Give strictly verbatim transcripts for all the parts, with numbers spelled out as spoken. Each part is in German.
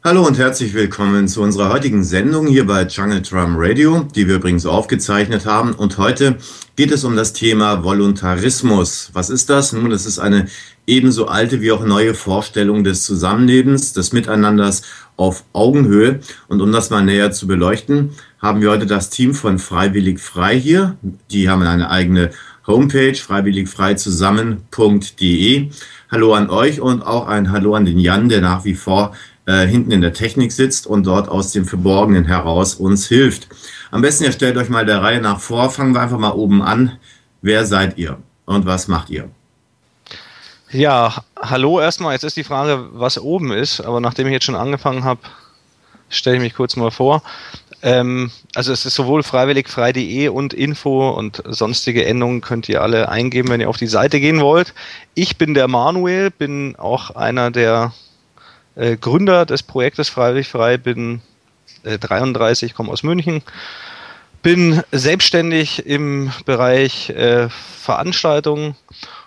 Hallo und herzlich willkommen zu unserer heutigen Sendung hier bei Jungle Drum Radio, die wir übrigens aufgezeichnet haben. Und heute geht es um das Thema Voluntarismus. Was ist das? Nun, das ist eine ebenso alte wie auch neue Vorstellung des Zusammenlebens, des Miteinanders auf Augenhöhe. Und um das mal näher zu beleuchten, haben wir heute das Team von Freiwillig Frei hier. Die haben eine eigene Homepage, freiwilligfreizusammen punkt de. Hallo an euch und auch ein Hallo an den Jan, der nach wie vor äh, hinten in der Technik sitzt und dort aus dem Verborgenen heraus uns hilft. Am besten ihr stellt euch mal der Reihe nach vor. Fangen wir einfach mal oben an. Wer seid ihr und was macht ihr? Ja, hallo erstmal. Jetzt ist die Frage, was oben ist, aber nachdem ich jetzt schon angefangen habe, stelle ich mich kurz mal vor. Ähm, also es ist sowohl freiwilligfrei punkt de und Info und sonstige Endungen könnt ihr alle eingeben, wenn ihr auf die Seite gehen wollt. Ich bin der Manuel, bin auch einer der äh, Gründer des Projektes Freiwillig Frei, bin äh, dreiunddreißig, komme aus München, bin selbstständig im Bereich äh, Veranstaltungen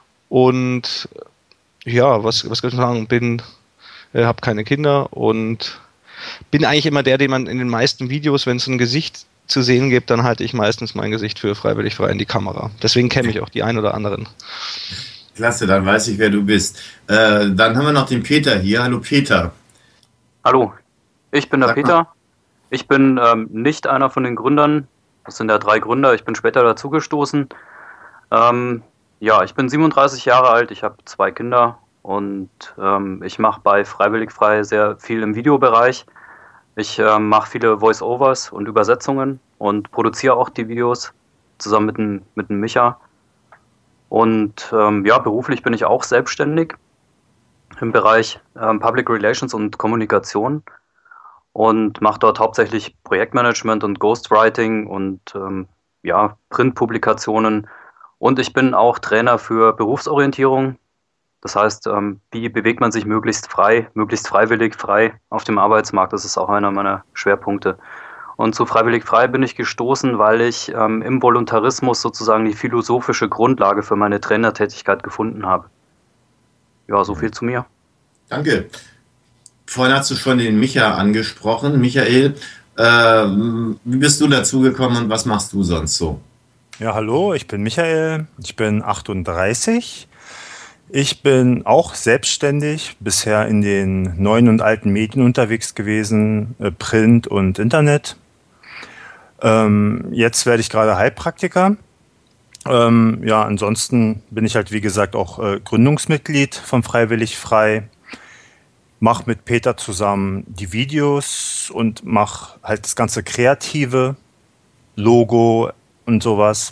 und ja, was, was kann ich sagen, bin, äh, habe keine Kinder und bin eigentlich immer der, den man in den meisten Videos, wenn es ein Gesicht zu sehen gibt, dann halte ich meistens mein Gesicht für Freiwillig Frei in die Kamera. Deswegen kenne ich auch die ein oder anderen. Klasse, dann weiß ich, wer du bist. Äh, dann haben wir noch den Peter hier. Hallo Peter. Hallo, ich bin der Sag mal. Peter. Ich bin ähm, nicht einer von den Gründern. Das sind ja drei Gründer. Ich bin später dazugestoßen. Ähm, ja, ich bin siebenunddreißig Jahre alt. Ich habe zwei Kinder und ähm, ich mache bei Freiwillig Frei sehr viel im Videobereich. Ich ähm, mache viele Voice-Overs und Übersetzungen und produziere auch die Videos zusammen mit dem, mit dem Micha. Und ähm, ja, beruflich bin ich auch selbstständig im Bereich ähm, Public Relations und Kommunikation und mache dort hauptsächlich Projektmanagement und Ghostwriting und ähm, ja, Printpublikationen. Und ich bin auch Trainer für Berufsorientierung. Das heißt, ähm, wie bewegt man sich möglichst frei, möglichst freiwillig frei auf dem Arbeitsmarkt? Das ist auch einer meiner Schwerpunkte. Und zu Freiwillig Frei bin ich gestoßen, weil ich ähm, im Voluntarismus sozusagen die philosophische Grundlage für meine Trainertätigkeit gefunden habe. Ja, so viel zu mir. Danke. Vorhin hast du schon den Micha angesprochen. Michael, äh, wie bist du dazu gekommen und was machst du sonst so? Ja, hallo, ich bin Michael, ich bin achtunddreißig. Ich bin auch selbstständig, bisher in den neuen und alten Medien unterwegs gewesen, äh, Print und Internet. Ähm, jetzt werde ich gerade Heilpraktiker. Ähm, ja, ansonsten bin ich halt, wie gesagt, auch äh, Gründungsmitglied von Freiwillig Frei. Mache mit Peter zusammen die Videos und mache halt das ganze Kreative, Logo und sowas.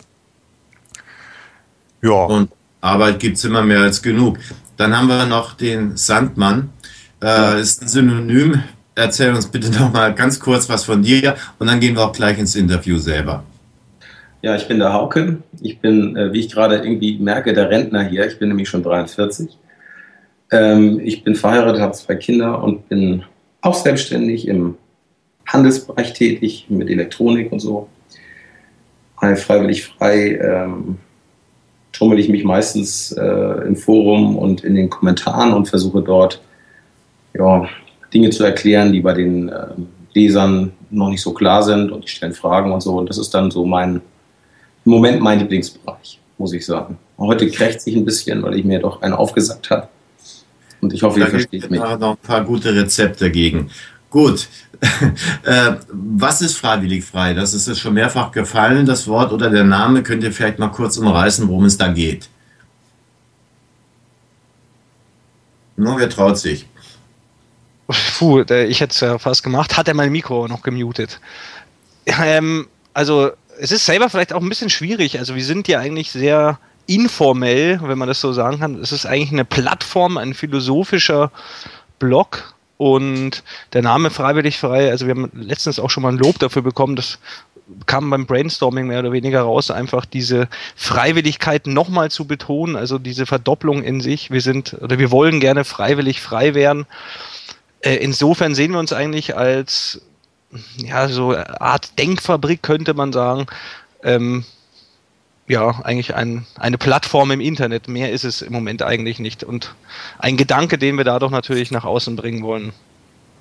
Ja. Und Arbeit gibt es immer mehr als genug. Dann haben wir noch den Sandmann. Äh, ist ein Synonym. Erzähl uns bitte noch mal ganz kurz was von dir und dann gehen wir auch gleich ins Interview selber. Ja, ich bin der Hauke. Ich bin, äh, wie ich gerade irgendwie merke, der Rentner hier. Ich bin nämlich schon dreiundvierzig. Ähm, ich bin verheiratet, habe zwei Kinder und bin auch selbstständig im Handelsbereich tätig, mit Elektronik und so. Bei Freiwillig Frei ähm, tummel ich mich meistens äh, im Forum und in den Kommentaren und versuche dort ja, Dinge zu erklären, die bei den äh, Lesern noch nicht so klar sind und die stellen Fragen und so. Und das ist dann so mein, im Moment mein Lieblingsbereich, muss ich sagen. Heute krächzt sich ein bisschen, weil ich mir doch einen aufgesagt habe. Und ich hoffe, ihr versteht mich. Da gibt es noch ein paar gute Rezepte dagegen. Gut. äh, was ist Freiwillig Frei? Das ist jetzt schon mehrfach gefallen, das Wort oder der Name. Könnt ihr vielleicht mal kurz umreißen, worum es da geht? Nur wer traut sich? Puh, ich hätte es ja fast gemacht. Hat er mein Mikro noch gemutet? Ähm, also es ist selber vielleicht auch ein bisschen schwierig. Also wir sind ja eigentlich sehr informell, wenn man das so sagen kann. Es ist eigentlich eine Plattform, ein philosophischer Blog und der Name Freiwillig Frei, also wir haben letztens auch schon mal ein Lob dafür bekommen, das kam beim Brainstorming mehr oder weniger raus, einfach diese Freiwilligkeit nochmal zu betonen, also diese Verdopplung in sich. Wir sind oder wir wollen gerne freiwillig frei werden. Äh, insofern sehen wir uns eigentlich als ja, so eine Art Denkfabrik, könnte man sagen. Ähm, ja, eigentlich ein, eine Plattform im Internet. Mehr ist es im Moment eigentlich nicht. Und ein Gedanke, den wir dadurch natürlich nach außen bringen wollen.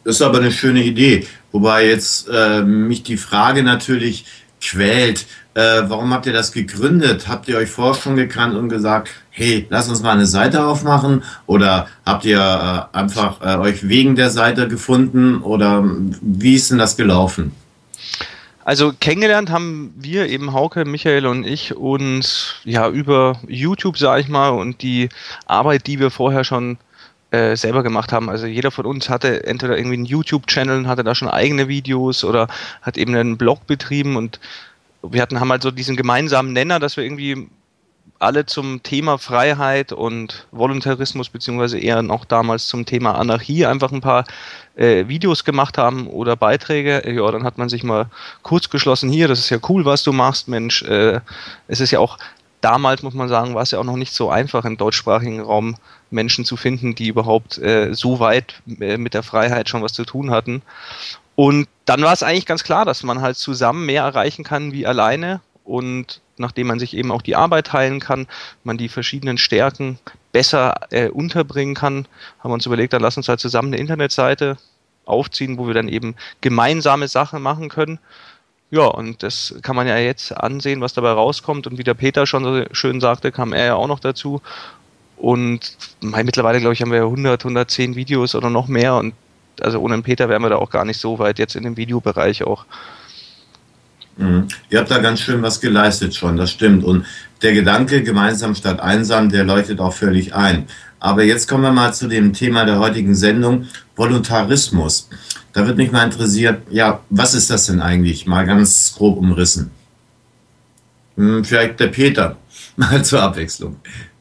Das ist aber eine schöne Idee. Wobei jetzt äh, mich die Frage natürlich quält, äh, warum habt ihr das gegründet? Habt ihr euch vorher schon gekannt und gesagt, hey, lass uns mal eine Seite aufmachen? Oder habt ihr äh, einfach äh, euch wegen der Seite gefunden? Oder wie ist denn das gelaufen? Also kennengelernt haben wir eben, Hauke, Michael und ich, uns ja über YouTube, sage ich mal, und die Arbeit, die wir vorher schon äh, selber gemacht haben. Also jeder von uns hatte entweder irgendwie einen YouTube-Channel und hatte da schon eigene Videos oder hat eben einen Blog betrieben, und wir hatten haben halt so diesen gemeinsamen Nenner, dass wir irgendwie alle zum Thema Freiheit und Voluntarismus, beziehungsweise eher noch damals zum Thema Anarchie, einfach ein paar äh, Videos gemacht haben oder Beiträge. Ja, dann hat man sich mal kurz geschlossen, hier, das ist ja cool, was du machst, Mensch. Äh, es ist ja auch, damals muss man sagen, war es ja auch noch nicht so einfach, im deutschsprachigen Raum Menschen zu finden, die überhaupt äh, so weit äh, mit der Freiheit schon was zu tun hatten. Und dann war es eigentlich ganz klar, dass man halt zusammen mehr erreichen kann wie alleine, und nachdem man sich eben auch die Arbeit teilen kann, man die verschiedenen Stärken besser äh, unterbringen kann, haben wir uns überlegt, dann lass uns halt zusammen eine Internetseite aufziehen, wo wir dann eben gemeinsame Sachen machen können. Ja, und das kann man ja jetzt ansehen, was dabei rauskommt, und wie der Peter schon so schön sagte, kam er ja auch noch dazu, und mei, mittlerweile, glaube ich, haben wir hundert, hundertzehn Videos oder noch mehr, und also ohne den Peter wären wir da auch gar nicht so weit jetzt in dem Videobereich auch. Mhm. Ihr habt da ganz schön was geleistet schon, das stimmt. Und der Gedanke, gemeinsam statt einsam, der leuchtet auch völlig ein. Aber jetzt kommen wir mal zu dem Thema der heutigen Sendung, Voluntarismus. Da wird mich mal interessiert, ja, was ist das denn eigentlich? Mal ganz grob umrissen. Hm, vielleicht der Peter, mal zur Abwechslung.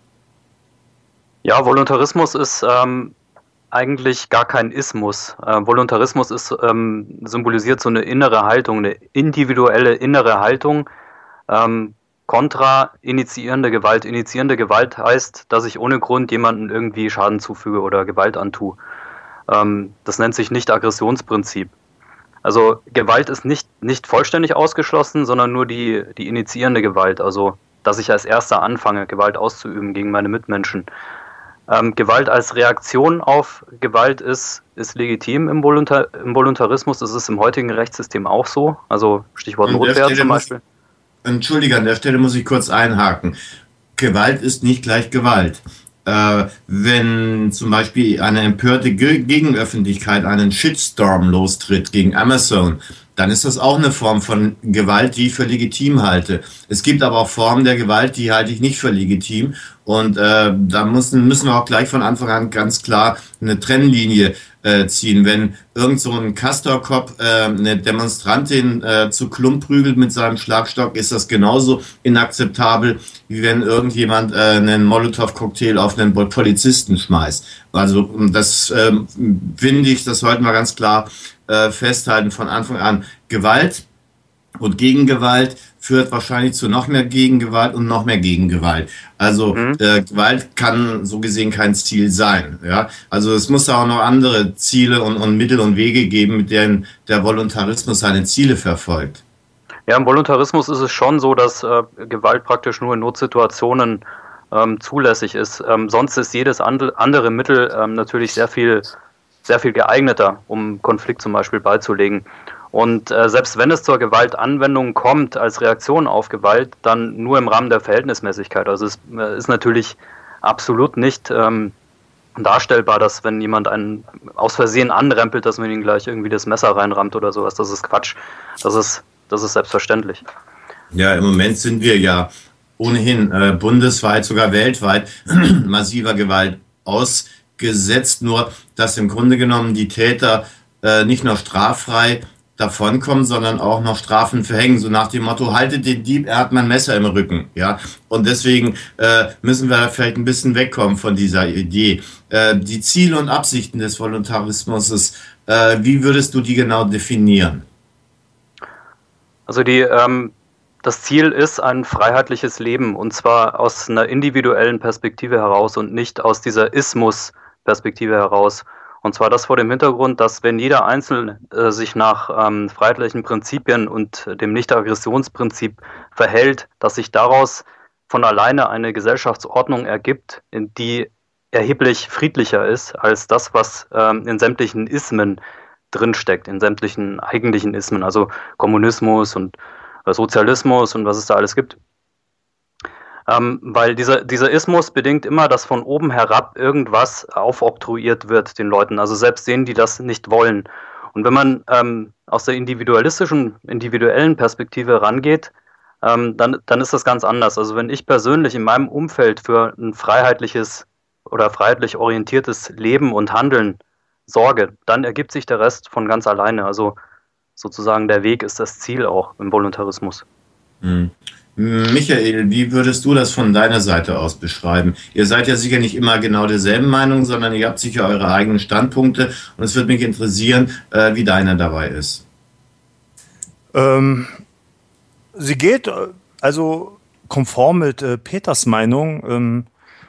Ja, Voluntarismus ist ähm, eigentlich gar kein Ismus. Äh, Voluntarismus ist ähm, symbolisiert so eine innere Haltung, eine individuelle innere Haltung ähm, kontra initiierende Gewalt. Initiierende Gewalt heißt, dass ich ohne Grund jemandem irgendwie Schaden zufüge oder Gewalt antue. Ähm, das nennt sich Nicht-Aggressionsprinzip. Also Gewalt ist nicht, nicht vollständig ausgeschlossen, sondern nur die, die initiierende Gewalt. Also dass ich als Erster anfange, Gewalt auszuüben gegen meine Mitmenschen. Ähm, Gewalt als Reaktion auf Gewalt ist, ist legitim im, Voluntar im Voluntarismus. Das ist im heutigen Rechtssystem auch so. Also Stichwort Notwehr zum Beispiel. Muss, Entschuldige, an der Stelle muss ich kurz einhaken. Gewalt ist nicht gleich Gewalt. Äh, wenn zum Beispiel eine empörte Ge Gegenöffentlichkeit einen Shitstorm lostritt gegen Amazon, dann ist das auch eine Form von Gewalt, die ich für legitim halte. Es gibt aber auch Formen der Gewalt, die halte ich nicht für legitim. Und äh, da müssen, müssen wir auch gleich von Anfang an ganz klar eine Trennlinie äh, ziehen. Wenn irgend so ein Castor-Cop äh, eine Demonstrantin äh, zu Klump prügelt mit seinem Schlagstock, ist das genauso inakzeptabel, wie wenn irgendjemand äh, einen Molotow-Cocktail auf einen Polizisten schmeißt. Also das äh, finde ich, das sollten wir ganz klar äh, festhalten von Anfang an. Gewalt und Gegengewalt führt wahrscheinlich zu noch mehr Gegengewalt und noch mehr Gegengewalt. Also mhm. äh, Gewalt kann so gesehen kein Ziel sein. Ja? Also es muss da auch noch andere Ziele und, und Mittel und Wege geben, mit denen der Voluntarismus seine Ziele verfolgt. Ja, im Voluntarismus ist es schon so, dass äh, Gewalt praktisch nur in Notsituationen ähm, zulässig ist. Ähm, sonst ist jedes and andere Mittel ähm, natürlich sehr viel, sehr viel geeigneter, um Konflikt zum Beispiel beizulegen. Und äh, selbst wenn es zur Gewaltanwendung kommt, als Reaktion auf Gewalt, dann nur im Rahmen der Verhältnismäßigkeit. Also es äh, ist natürlich absolut nicht ähm, darstellbar, dass wenn jemand einen aus Versehen anrempelt, dass man ihn gleich irgendwie das Messer reinrammt oder sowas. Das ist Quatsch. Das ist, das ist selbstverständlich. Ja, im Moment sind wir ja ohnehin äh, bundesweit, sogar weltweit massiver Gewalt ausgesetzt. Nur, dass im Grunde genommen die Täter äh, nicht nur straffrei davonkommen, sondern auch noch Strafen verhängen, so nach dem Motto, haltet den Dieb, er hat mein Messer im Rücken, ja, und deswegen äh, müssen wir vielleicht ein bisschen wegkommen von dieser Idee. Äh, die Ziele und Absichten des Voluntarismus, äh, wie würdest du die genau definieren? Also die, ähm, das Ziel ist ein freiheitliches Leben, und zwar aus einer individuellen Perspektive heraus und nicht aus dieser Ismus-Perspektive heraus. Und zwar das vor dem Hintergrund, dass wenn jeder Einzelne äh, sich nach ähm, freiheitlichen Prinzipien und dem Nicht-Aggressionsprinzip verhält, dass sich daraus von alleine eine Gesellschaftsordnung ergibt, die erheblich friedlicher ist als das, was ähm, in sämtlichen Ismen drinsteckt in sämtlichen eigentlichen Ismen, also Kommunismus und Sozialismus und was es da alles gibt. Ähm, weil dieser, dieser Ismus bedingt immer, dass von oben herab irgendwas aufoktroyiert wird den Leuten, also selbst denen, die das nicht wollen. Und wenn man ähm, aus der individualistischen, individuellen Perspektive rangeht, ähm, dann, dann ist das ganz anders. Also wenn ich persönlich in meinem Umfeld für ein freiheitliches oder freiheitlich orientiertes Leben und Handeln sorge, dann ergibt sich der Rest von ganz alleine. Also sozusagen der Weg ist das Ziel auch im Voluntarismus. Mhm. Michael, wie würdest du das von deiner Seite aus beschreiben? Ihr seid ja sicher nicht immer genau derselben Meinung, sondern ihr habt sicher eure eigenen Standpunkte und es würde mich interessieren, äh, wie deiner dabei ist. Ähm, sie geht also konform mit äh, Peters Meinung. Ähm,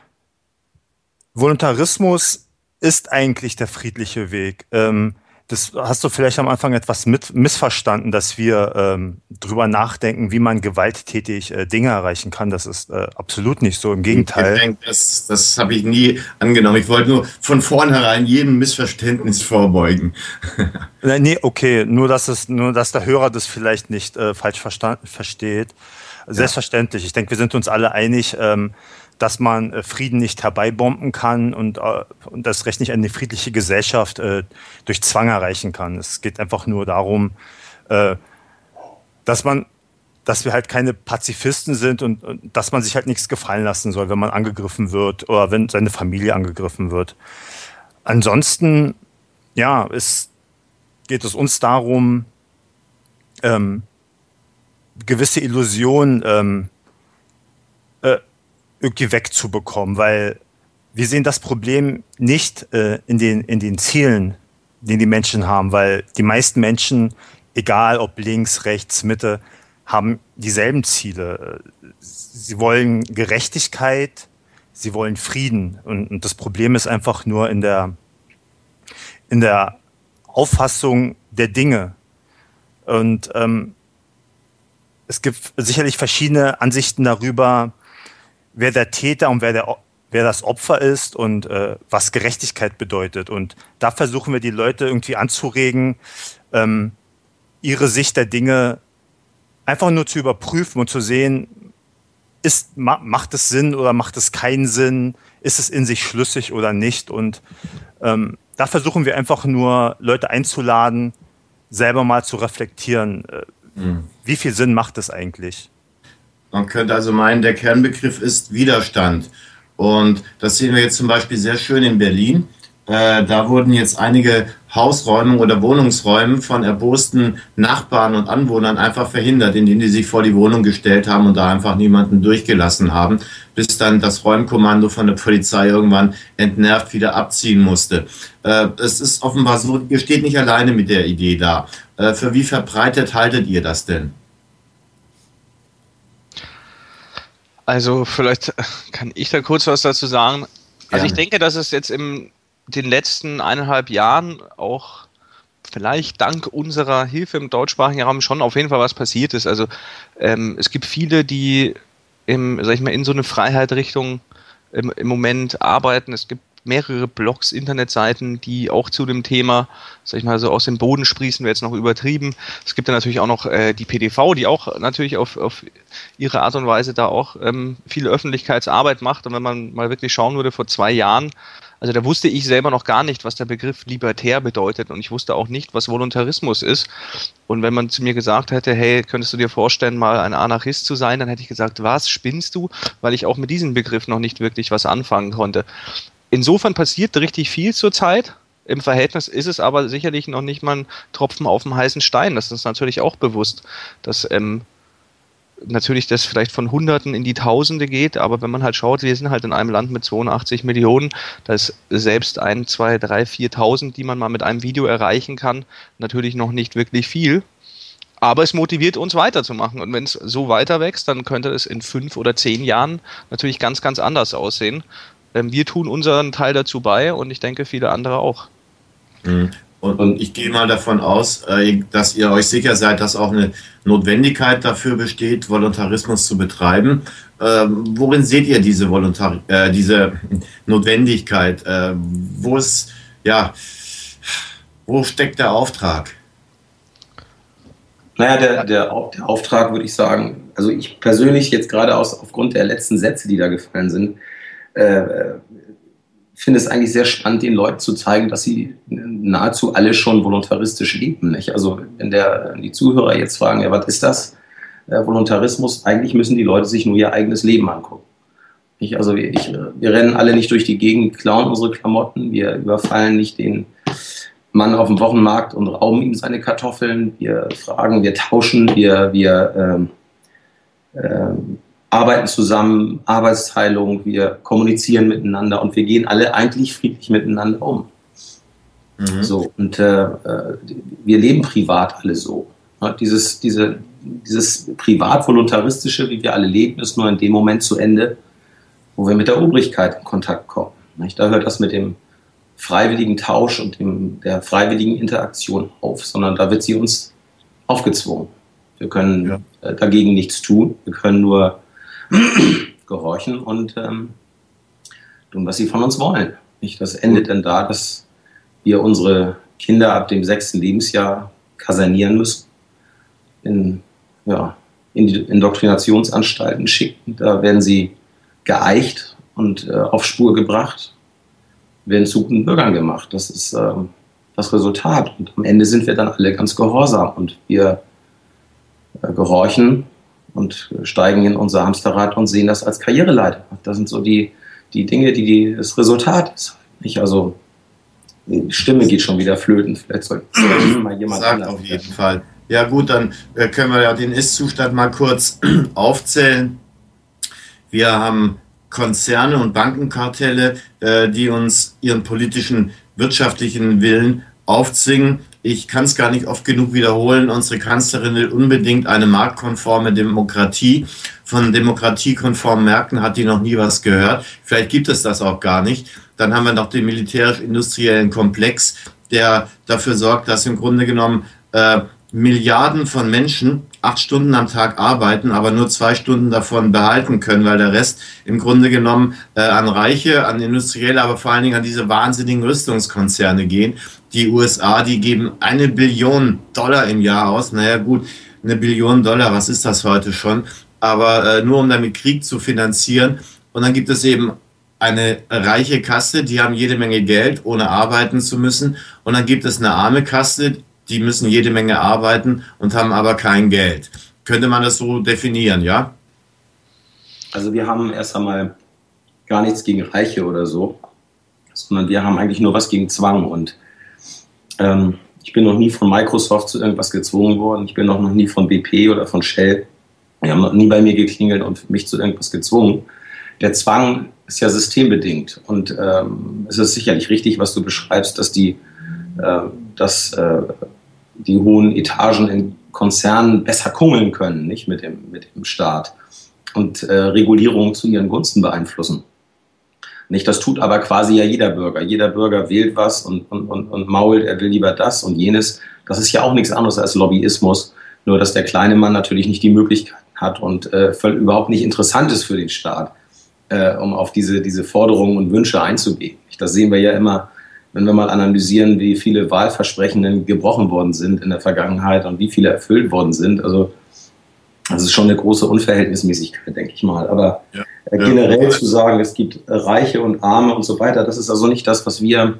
Voluntarismus ist eigentlich der friedliche Weg. Ähm, Das hast du vielleicht am Anfang etwas mit, missverstanden, dass wir ähm, drüber nachdenken, wie man gewalttätig äh, Dinge erreichen kann. Das ist äh, absolut nicht so. Im Gegenteil. Ich denke, das, das habe ich nie angenommen. Ich wollte nur von vornherein jedem Missverständnis vorbeugen. Nee, okay. Nur, dass es, nur, dass der Hörer das vielleicht nicht äh, falsch versteht. Selbstverständlich. Ich denke, wir sind uns alle einig, ähm, dass man äh, Frieden nicht herbeibomben kann und, äh, und das Recht nicht eine friedliche Gesellschaft äh, durch Zwang erreichen kann. Es geht einfach nur darum, äh, dass man, dass wir halt keine Pazifisten sind und, und dass man sich halt nichts gefallen lassen soll, wenn man angegriffen wird oder wenn seine Familie angegriffen wird. Ansonsten, ja, es geht es uns darum, ähm, gewisse Illusionen ähm, äh, irgendwie wegzubekommen, weil wir sehen das Problem nicht äh, in den, in den Zielen, die die Menschen haben, weil die meisten Menschen, egal ob links, rechts, Mitte, haben dieselben Ziele. Sie wollen Gerechtigkeit, sie wollen Frieden und, und das Problem ist einfach nur in der, in der Auffassung der Dinge. Und ähm, es gibt sicherlich verschiedene Ansichten darüber, wer der Täter und wer, der, wer das Opfer ist und äh, was Gerechtigkeit bedeutet. Und da versuchen wir die Leute irgendwie anzuregen, ähm, ihre Sicht der Dinge einfach nur zu überprüfen und zu sehen, ist, ma, macht es Sinn oder macht es keinen Sinn, ist es in sich schlüssig oder nicht. Und ähm, da versuchen wir einfach nur, Leute einzuladen, selber mal zu reflektieren, äh, mhm. wie viel Sinn macht es eigentlich. Man könnte also meinen, der Kernbegriff ist Widerstand. Und das sehen wir jetzt zum Beispiel sehr schön in Berlin. Äh, da wurden jetzt einige Hausräume oder Wohnungsräume von erbosten Nachbarn und Anwohnern einfach verhindert, indem die sich vor die Wohnung gestellt haben und da einfach niemanden durchgelassen haben, bis dann das Räumkommando von der Polizei irgendwann entnervt wieder abziehen musste. Äh, es ist offenbar so, ihr steht nicht alleine mit der Idee da. Äh, für wie verbreitet haltet ihr das denn? Also vielleicht kann ich da kurz was dazu sagen. Also Gerne. Ich denke, dass es jetzt in den letzten eineinhalb Jahren auch vielleicht dank unserer Hilfe im deutschsprachigen Raum schon auf jeden Fall was passiert ist. Also ähm, es gibt viele, die im, sag ich mal, in so eine Freiheit-Richtung im, im Moment arbeiten. Es gibt mehrere Blogs, Internetseiten, die auch zu dem Thema, sag ich mal, so aus dem Boden sprießen, wäre jetzt noch übertrieben. Es gibt dann natürlich auch noch äh, die P D V, die auch natürlich auf, auf ihre Art und Weise da auch ähm, viel Öffentlichkeitsarbeit macht. Und wenn man mal wirklich schauen würde, vor zwei Jahren, also da wusste ich selber noch gar nicht, was der Begriff libertär bedeutet und ich wusste auch nicht, was Voluntarismus ist. Und wenn man zu mir gesagt hätte, hey, könntest du dir vorstellen, mal ein Anarchist zu sein, dann hätte ich gesagt, was, spinnst du? Weil ich auch mit diesem Begriff noch nicht wirklich was anfangen konnte. Insofern passiert richtig viel zurzeit. Im Verhältnis ist es aber sicherlich noch nicht mal ein Tropfen auf dem heißen Stein. Das ist uns natürlich auch bewusst, dass ähm, natürlich das vielleicht von Hunderten in die Tausende geht, aber wenn man halt schaut, wir sind halt in einem Land mit zweiundachtzig Millionen, da ist selbst ein, zwei, drei, viertausend, die man mal mit einem Video erreichen kann, natürlich noch nicht wirklich viel. Aber es motiviert uns weiterzumachen und wenn es so weiter wächst, dann könnte es in fünf oder zehn Jahren natürlich ganz, ganz anders aussehen. Wir tun unseren Teil dazu bei und ich denke, viele andere auch. Und, und ich gehe mal davon aus, dass ihr euch sicher seid, dass auch eine Notwendigkeit dafür besteht, Voluntarismus zu betreiben. Ähm, worin seht ihr diese, Voluntar äh, diese Notwendigkeit? Äh, wo ist, ja, Wo steckt der Auftrag? Naja, der, der, der Auftrag würde ich sagen, also ich persönlich jetzt gerade aus, aufgrund der letzten Sätze, die da gefallen sind, äh, finde es eigentlich sehr spannend, den Leuten zu zeigen, dass sie nahezu alle schon voluntaristisch leben. Nicht? Also wenn der, die Zuhörer jetzt fragen, ja, was ist das? Äh, Voluntarismus, eigentlich müssen die Leute sich nur ihr eigenes Leben angucken. Nicht? Also wir, ich, wir rennen alle nicht durch die Gegend, klauen unsere Klamotten, wir überfallen nicht den Mann auf dem Wochenmarkt und rauben ihm seine Kartoffeln. Wir fragen, wir tauschen, wir, wir ähm, ähm, arbeiten zusammen, Arbeitsteilung, wir kommunizieren miteinander und wir gehen alle eigentlich friedlich miteinander um. Mhm. So, und äh, wir leben privat alle so. Ja, dieses, diese, dieses privat-voluntaristische, wie wir alle leben, ist nur in dem Moment zu Ende, wo wir mit der Obrigkeit in Kontakt kommen. Nicht? Da hört das mit dem freiwilligen Tausch und dem, der freiwilligen Interaktion auf, sondern da wird sie uns aufgezwungen. Wir können ja. äh, dagegen nichts tun, wir können nur gehorchen und ähm, tun, was sie von uns wollen. Nicht? Das endet dann da, dass wir unsere Kinder ab dem sechsten Lebensjahr kasernieren müssen, in, ja, in die Indoktrinationsanstalten schicken. Da werden sie geeicht und äh, auf Spur gebracht, werden zu guten Bürgern gemacht. Das ist ähm, das Resultat. Und am Ende sind wir dann alle ganz gehorsam und wir äh, gehorchen und steigen in unser Hamsterrad und sehen das als Karriereleiter. Das sind so die, die Dinge, die, die das Resultat ist. Nicht? Also die Stimme geht schon wieder flöten. Vielleicht soll mal jemand sagt auf jeden Fall. Ja gut, dann äh, können wir ja den Ist-Zustand mal kurz aufzählen. Wir haben Konzerne und Bankenkartelle, äh, die uns ihren politischen, wirtschaftlichen Willen aufzwingen. Ich kann es gar nicht oft genug wiederholen. Unsere Kanzlerin will unbedingt eine marktkonforme Demokratie. Von demokratiekonformen Märkten hat die noch nie was gehört. Vielleicht gibt es das auch gar nicht. Dann haben wir noch den militärisch-industriellen Komplex, der dafür sorgt, dass im Grunde genommen äh, Milliarden von Menschen acht Stunden am Tag arbeiten, aber nur zwei Stunden davon behalten können, weil der Rest im Grunde genommen äh, an Reiche, an Industrielle, aber vor allen Dingen an diese wahnsinnigen Rüstungskonzerne gehen. Die U S A, die geben eine Billion Dollar im Jahr aus. Naja gut, eine Billion Dollar, was ist das heute schon? Aber äh, nur um damit Krieg zu finanzieren. Und dann gibt es eben eine reiche Kaste, die haben jede Menge Geld, ohne arbeiten zu müssen. Und dann gibt es eine arme Kaste, die müssen jede Menge arbeiten und haben aber kein Geld. Könnte man das so definieren, ja? Also wir haben erst einmal gar nichts gegen Reiche oder so, sondern wir haben eigentlich nur was gegen Zwang. Und ähm, ich bin noch nie von Microsoft zu irgendwas gezwungen worden. Ich bin auch noch nie von B P oder von Shell. Die haben noch nie bei mir geklingelt und mich zu irgendwas gezwungen. Der Zwang ist ja systembedingt. Und ähm, es ist sicherlich richtig, was du beschreibst, dass die äh, dass äh, die hohen Etagen in Konzernen besser kungeln können, nicht mit dem, mit dem Staat und äh, Regulierungen zu ihren Gunsten beeinflussen. Nicht, das tut aber quasi ja jeder Bürger. Jeder Bürger wählt was und, und, und, und mault, er will lieber das und jenes. Das ist ja auch nichts anderes als Lobbyismus, nur dass der kleine Mann natürlich nicht die Möglichkeiten hat und äh, voll, überhaupt nicht interessant ist für den Staat, äh, um auf diese, diese Forderungen und Wünsche einzugehen. Das sehen wir ja immer, wenn wir mal analysieren, wie viele Wahlversprechen gebrochen worden sind in der Vergangenheit und wie viele erfüllt worden sind. Also das ist schon eine große Unverhältnismäßigkeit, denke ich mal. Aber ja, äh, generell ja. zu sagen, es gibt Reiche und Arme und so weiter, das ist also nicht das, was wir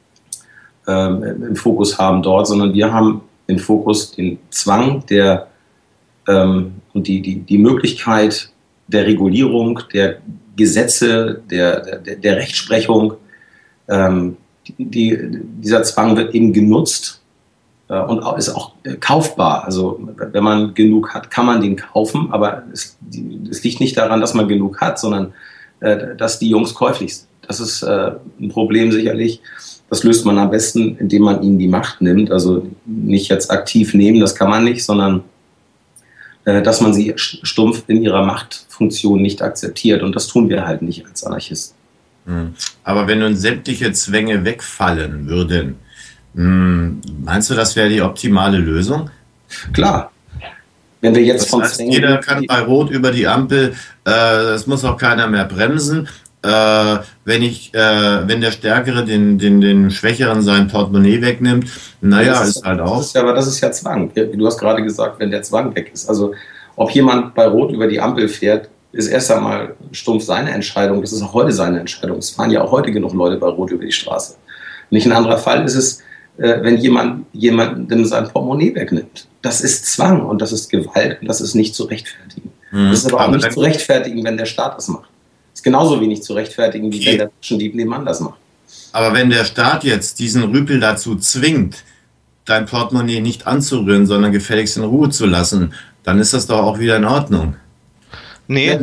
ähm, im Fokus haben dort, sondern wir haben im Fokus den Zwang der, ähm, und die, die, die Möglichkeit der Regulierung, der Gesetze, der, der, der Rechtsprechung. Ähm, Die, die, dieser Zwang wird eben genutzt äh, und ist auch äh, kaufbar. Also wenn man genug hat, kann man den kaufen, aber es, die, es liegt nicht daran, dass man genug hat, sondern äh, dass die Jungs käuflich sind. Das ist äh, ein Problem sicherlich. Das löst man am besten, indem man ihnen die Macht nimmt. Also nicht jetzt aktiv nehmen, das kann man nicht, sondern äh, dass man sie stumpf in ihrer Machtfunktion nicht akzeptiert. Und das tun wir halt nicht als Anarchisten. Aber wenn nun sämtliche Zwänge wegfallen würden, meinst du, das wäre die optimale Lösung? Klar. Wenn wir jetzt das von heißt, Zwängen... Jeder kann bei Rot über die Ampel, äh, es muss auch keiner mehr bremsen. äh, wenn ich, äh, wenn der Stärkere den, den, den Schwächeren sein Portemonnaie wegnimmt, naja, das ist, ist halt auch. Das ist ja, aber das ist ja Zwang. Du hast gerade gesagt, wenn der Zwang weg ist. Also ob jemand bei Rot über die Ampel fährt, ist erst einmal stumpf seine Entscheidung. Das ist auch heute seine Entscheidung. Es fahren ja auch heute genug Leute bei Rot über die Straße. Nicht ein anderer Fall ist es, äh, wenn jemand jemandem sein Portemonnaie wegnimmt. Das ist Zwang und das ist Gewalt und das ist nicht zu rechtfertigen. Mhm. Das ist aber auch aber nicht zu rechtfertigen, wenn der Staat das macht. Das ist genauso wenig zu rechtfertigen, wie okay. wenn der Taschendieb nebenan das macht. Aber wenn der Staat jetzt diesen Rüpel dazu zwingt, dein Portemonnaie nicht anzurühren, sondern gefälligst in Ruhe zu lassen, dann ist das doch auch wieder in Ordnung. Nee.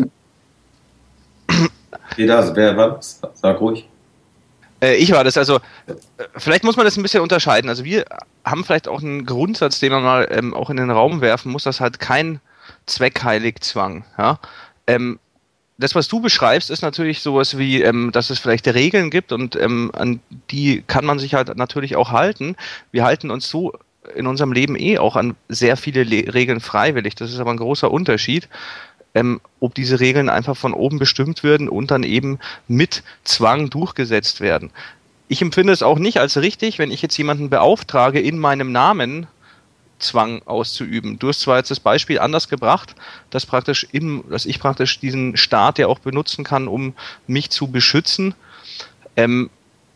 Jeder, wer war das? Sag ruhig. Äh, ich war das, also äh, vielleicht muss man das ein bisschen unterscheiden. Also wir haben vielleicht auch einen Grundsatz, den man mal ähm, auch in den Raum werfen muss, dass halt kein Zweckheiligzwang. Ja? Ähm, das, was du beschreibst, ist natürlich sowas wie, ähm, dass es vielleicht Regeln gibt und ähm, an die kann man sich halt natürlich auch halten. Wir halten uns so in unserem Leben eh auch an sehr viele Le- Regeln freiwillig. Das ist aber ein großer Unterschied, ähm, ob diese Regeln einfach von oben bestimmt werden und dann eben mit Zwang durchgesetzt werden. Ich empfinde es auch nicht als richtig, wenn ich jetzt jemanden beauftrage, in meinem Namen Zwang auszuüben. Du hast zwar jetzt das Beispiel anders gebracht, dass praktisch im, dass ich praktisch diesen Staat ja auch benutzen kann, um mich zu beschützen. Ähm,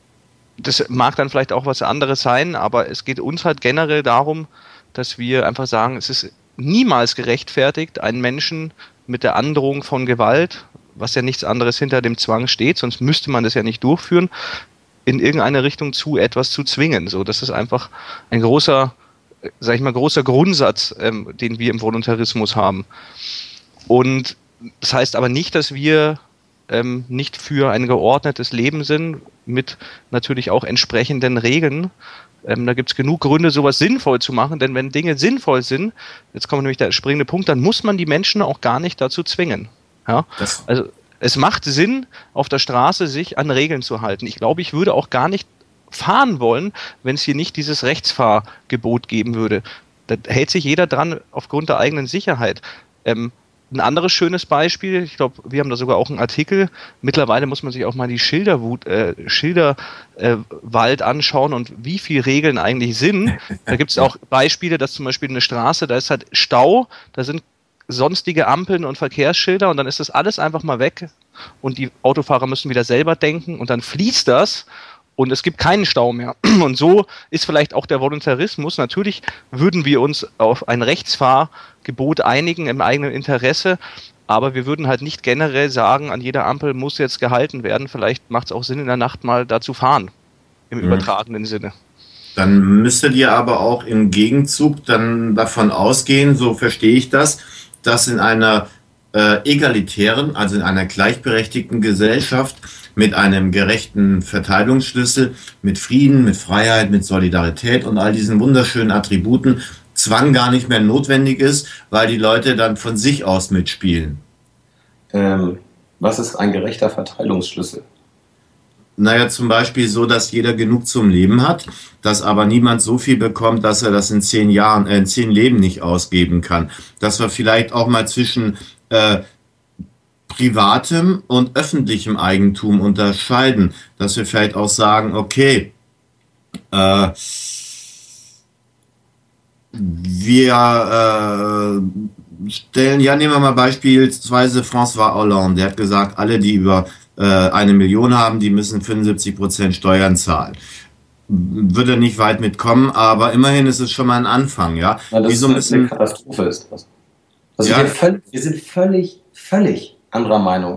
das mag dann vielleicht auch was anderes sein, aber es geht uns halt generell darum, dass wir einfach sagen, es ist niemals gerechtfertigt, einen Menschen mit der Androhung von Gewalt, was ja nichts anderes hinter dem Zwang steht, sonst müsste man das ja nicht durchführen, in irgendeine Richtung zu etwas zu zwingen. So, das ist einfach ein großer sag ich mal, großer Grundsatz, ähm, den wir im Voluntarismus haben. Und das heißt aber nicht, dass wir ähm, nicht für ein geordnetes Leben sind, mit natürlich auch entsprechenden Regeln. Ähm, da gibt es genug Gründe, sowas sinnvoll zu machen, denn wenn Dinge sinnvoll sind, jetzt kommt nämlich der springende Punkt, dann muss man die Menschen auch gar nicht dazu zwingen. Ja? Also es macht Sinn, auf der Straße sich an Regeln zu halten. Ich glaube, ich würde auch gar nicht fahren wollen, wenn es hier nicht dieses Rechtsfahrgebot geben würde. Da hält sich jeder dran aufgrund der eigenen Sicherheit. Ähm, ein anderes schönes Beispiel, ich glaube, wir haben da sogar auch einen Artikel, mittlerweile muss man sich auch mal die Schilderwut, äh, Schilderwald äh, anschauen und wie viele Regeln eigentlich sind. Da gibt es auch Beispiele, dass zum Beispiel eine Straße, da ist halt Stau, da sind sonstige Ampeln und Verkehrsschilder und dann ist das alles einfach mal weg und die Autofahrer müssen wieder selber denken und dann fließt das und es gibt keinen Stau mehr. Und so ist vielleicht auch der Voluntarismus. Natürlich würden wir uns auf ein Rechtsfahrgebot einigen im eigenen Interesse, aber wir würden halt nicht generell sagen, an jeder Ampel muss jetzt gehalten werden. Vielleicht macht es auch Sinn, in der Nacht mal da zu fahren, im mhm. übertragenen Sinne. Dann müsstet ihr aber auch im Gegenzug dann davon ausgehen, so verstehe ich das, dass in einer äh, egalitären, also in einer gleichberechtigten Gesellschaft mit einem gerechten Verteilungsschlüssel, mit Frieden, mit Freiheit, mit Solidarität und all diesen wunderschönen Attributen Zwang gar nicht mehr notwendig ist, weil die Leute dann von sich aus mitspielen. Ähm, was ist ein gerechter Verteilungsschlüssel? Naja, zum Beispiel so, dass jeder genug zum Leben hat, dass aber niemand so viel bekommt, dass er das in zehn Jahren, äh, in zehn Leben nicht ausgeben kann. Dass wir vielleicht auch mal zwischen äh, privatem und öffentlichem Eigentum unterscheiden, dass wir vielleicht auch sagen, okay, äh, wir äh, stellen, ja, nehmen wir mal beispielsweise François Hollande, der hat gesagt, alle, die über äh, eine Million haben, die müssen fünfundsiebzig Prozent Steuern zahlen. Würde nicht weit mitkommen, aber immerhin ist es schon mal ein Anfang, ja. ja das Wieso ist müssen, eine Katastrophe ist das. Also ja, wir, völlig, wir sind völlig, völlig anderer Meinung.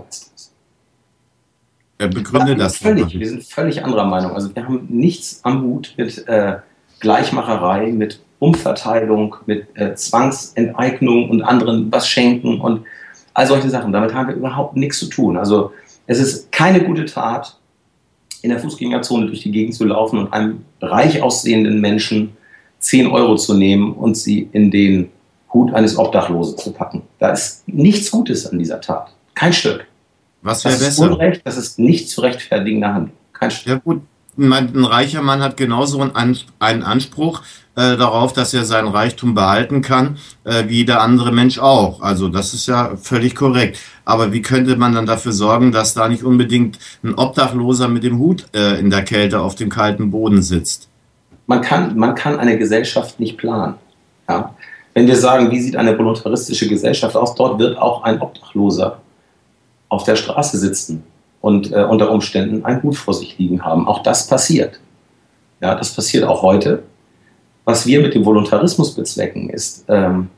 Er begründet das. Völlig, wir sind völlig anderer Meinung. Also wir haben nichts am Hut mit äh, Gleichmacherei, mit Umverteilung, mit äh, Zwangsenteignung und anderen was schenken und all solche Sachen. Damit haben wir überhaupt nichts zu tun. Also es ist keine gute Tat, in der Fußgängerzone durch die Gegend zu laufen und einem reich aussehenden Menschen zehn Euro zu nehmen und sie in den Hut eines Obdachlosen zu packen. Da ist nichts Gutes an dieser Tat. Kein Stück. Was wäre besser? Das ist Unrecht, das ist nicht zu rechtfertigende Handlung. Kein Stück. Ja gut, ein reicher Mann hat genauso einen Anspruch äh, darauf, dass er seinen Reichtum behalten kann, äh, wie der andere Mensch auch. Also das ist ja völlig korrekt. Aber wie könnte man dann dafür sorgen, dass da nicht unbedingt ein Obdachloser mit dem Hut äh, in der Kälte auf dem kalten Boden sitzt? Man kann, man kann eine Gesellschaft nicht planen. Ja? Wenn wir sagen, wie sieht eine voluntaristische Gesellschaft aus, dort wird auch ein Obdachloser auf der Straße sitzen und äh, unter Umständen ein Hut vor sich liegen haben. Auch das passiert. Ja, das passiert auch heute. Was wir mit dem Voluntarismus bezwecken, ist ähm,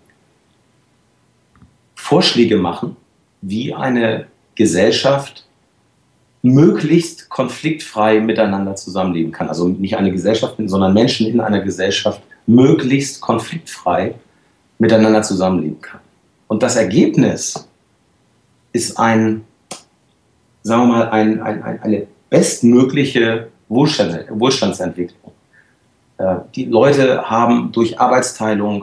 Vorschläge machen, wie eine Gesellschaft möglichst konfliktfrei miteinander zusammenleben kann. Also nicht eine Gesellschaft, sondern Menschen in einer Gesellschaft möglichst konfliktfrei miteinander zusammenleben kann. Und das Ergebnis ist ein, sagen wir mal, ein, ein, ein, eine bestmögliche Wohlstand, Wohlstandsentwicklung. Äh, die Leute haben durch Arbeitsteilung,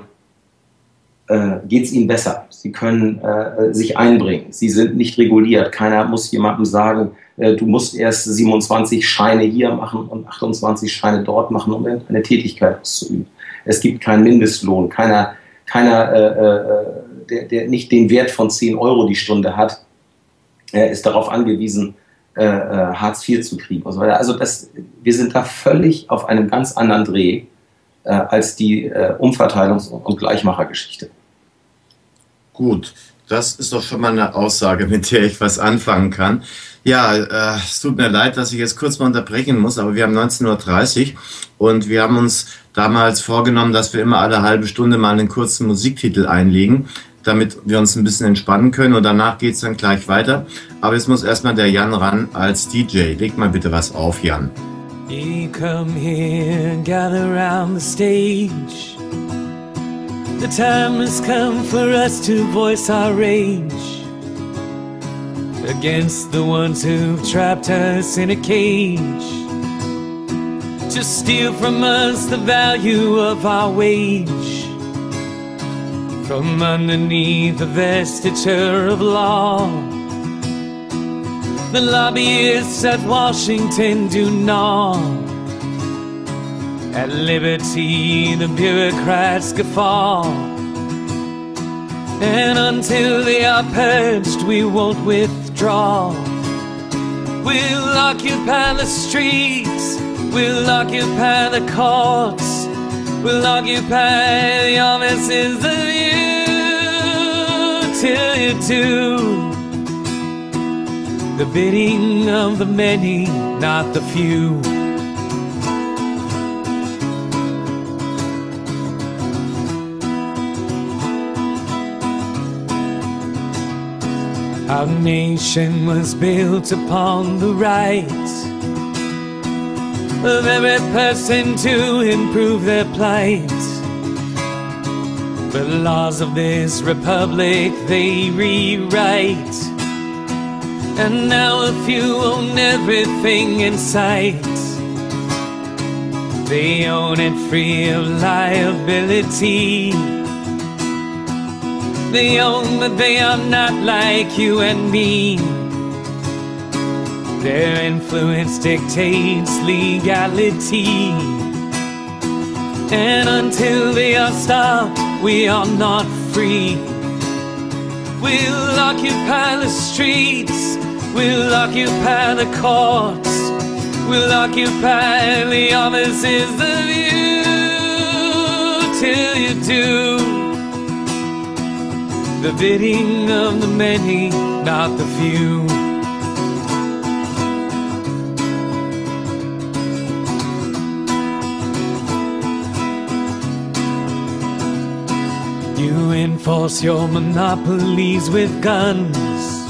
äh, geht es ihnen besser. Sie können äh, sich einbringen. Sie sind nicht reguliert. Keiner muss jemandem sagen, äh, du musst erst siebenundzwanzig Scheine hier machen und achtundzwanzig Scheine dort machen, um eine Tätigkeit auszuüben. Es gibt keinen Mindestlohn. Keiner, keiner äh, äh, der, der nicht den Wert von zehn Euro die Stunde hat, äh, ist darauf angewiesen, äh, äh, Hartz vier zu kriegen und so weiter. Also das, wir sind da völlig auf einem ganz anderen Dreh äh, als die äh, Umverteilungs- und Gleichmachergeschichte. Gut, das ist doch schon mal eine Aussage, mit der ich was anfangen kann. Ja, äh, es tut mir leid, dass ich jetzt kurz mal unterbrechen muss, aber wir haben neunzehn Uhr dreißig und wir haben uns damals vorgenommen, dass wir immer alle halbe Stunde mal einen kurzen Musiktitel einlegen, damit wir uns ein bisschen entspannen können und danach geht's dann gleich weiter. Aber jetzt muss erstmal der Jan ran als D J. Leg mal bitte was auf, Jan. You come here, gather round the stage. The time has come for us to voice our rage against the ones who've trapped us in a cage, to steal from us the value of our wage, from underneath the vestiture of law. The lobbyists at Washington do gnaw at liberty, the bureaucrats guffaw. And until they are purged, we won't withdraw. We'll occupy the streets, we'll occupy the courts, we'll occupy the offices of you, till you do the bidding of the many, not the few. Our nation was built upon the right of every person to improve their plight. The laws of this republic they rewrite, and now a few own everything in sight. They own it free of liability. They own that they are not like you and me. Their influence dictates legality, and until they are stopped, we are not free. We'll occupy the streets, we'll occupy the courts, we'll occupy the offices of you, till you do the bidding of the many, not the few. You enforce your monopolies with guns,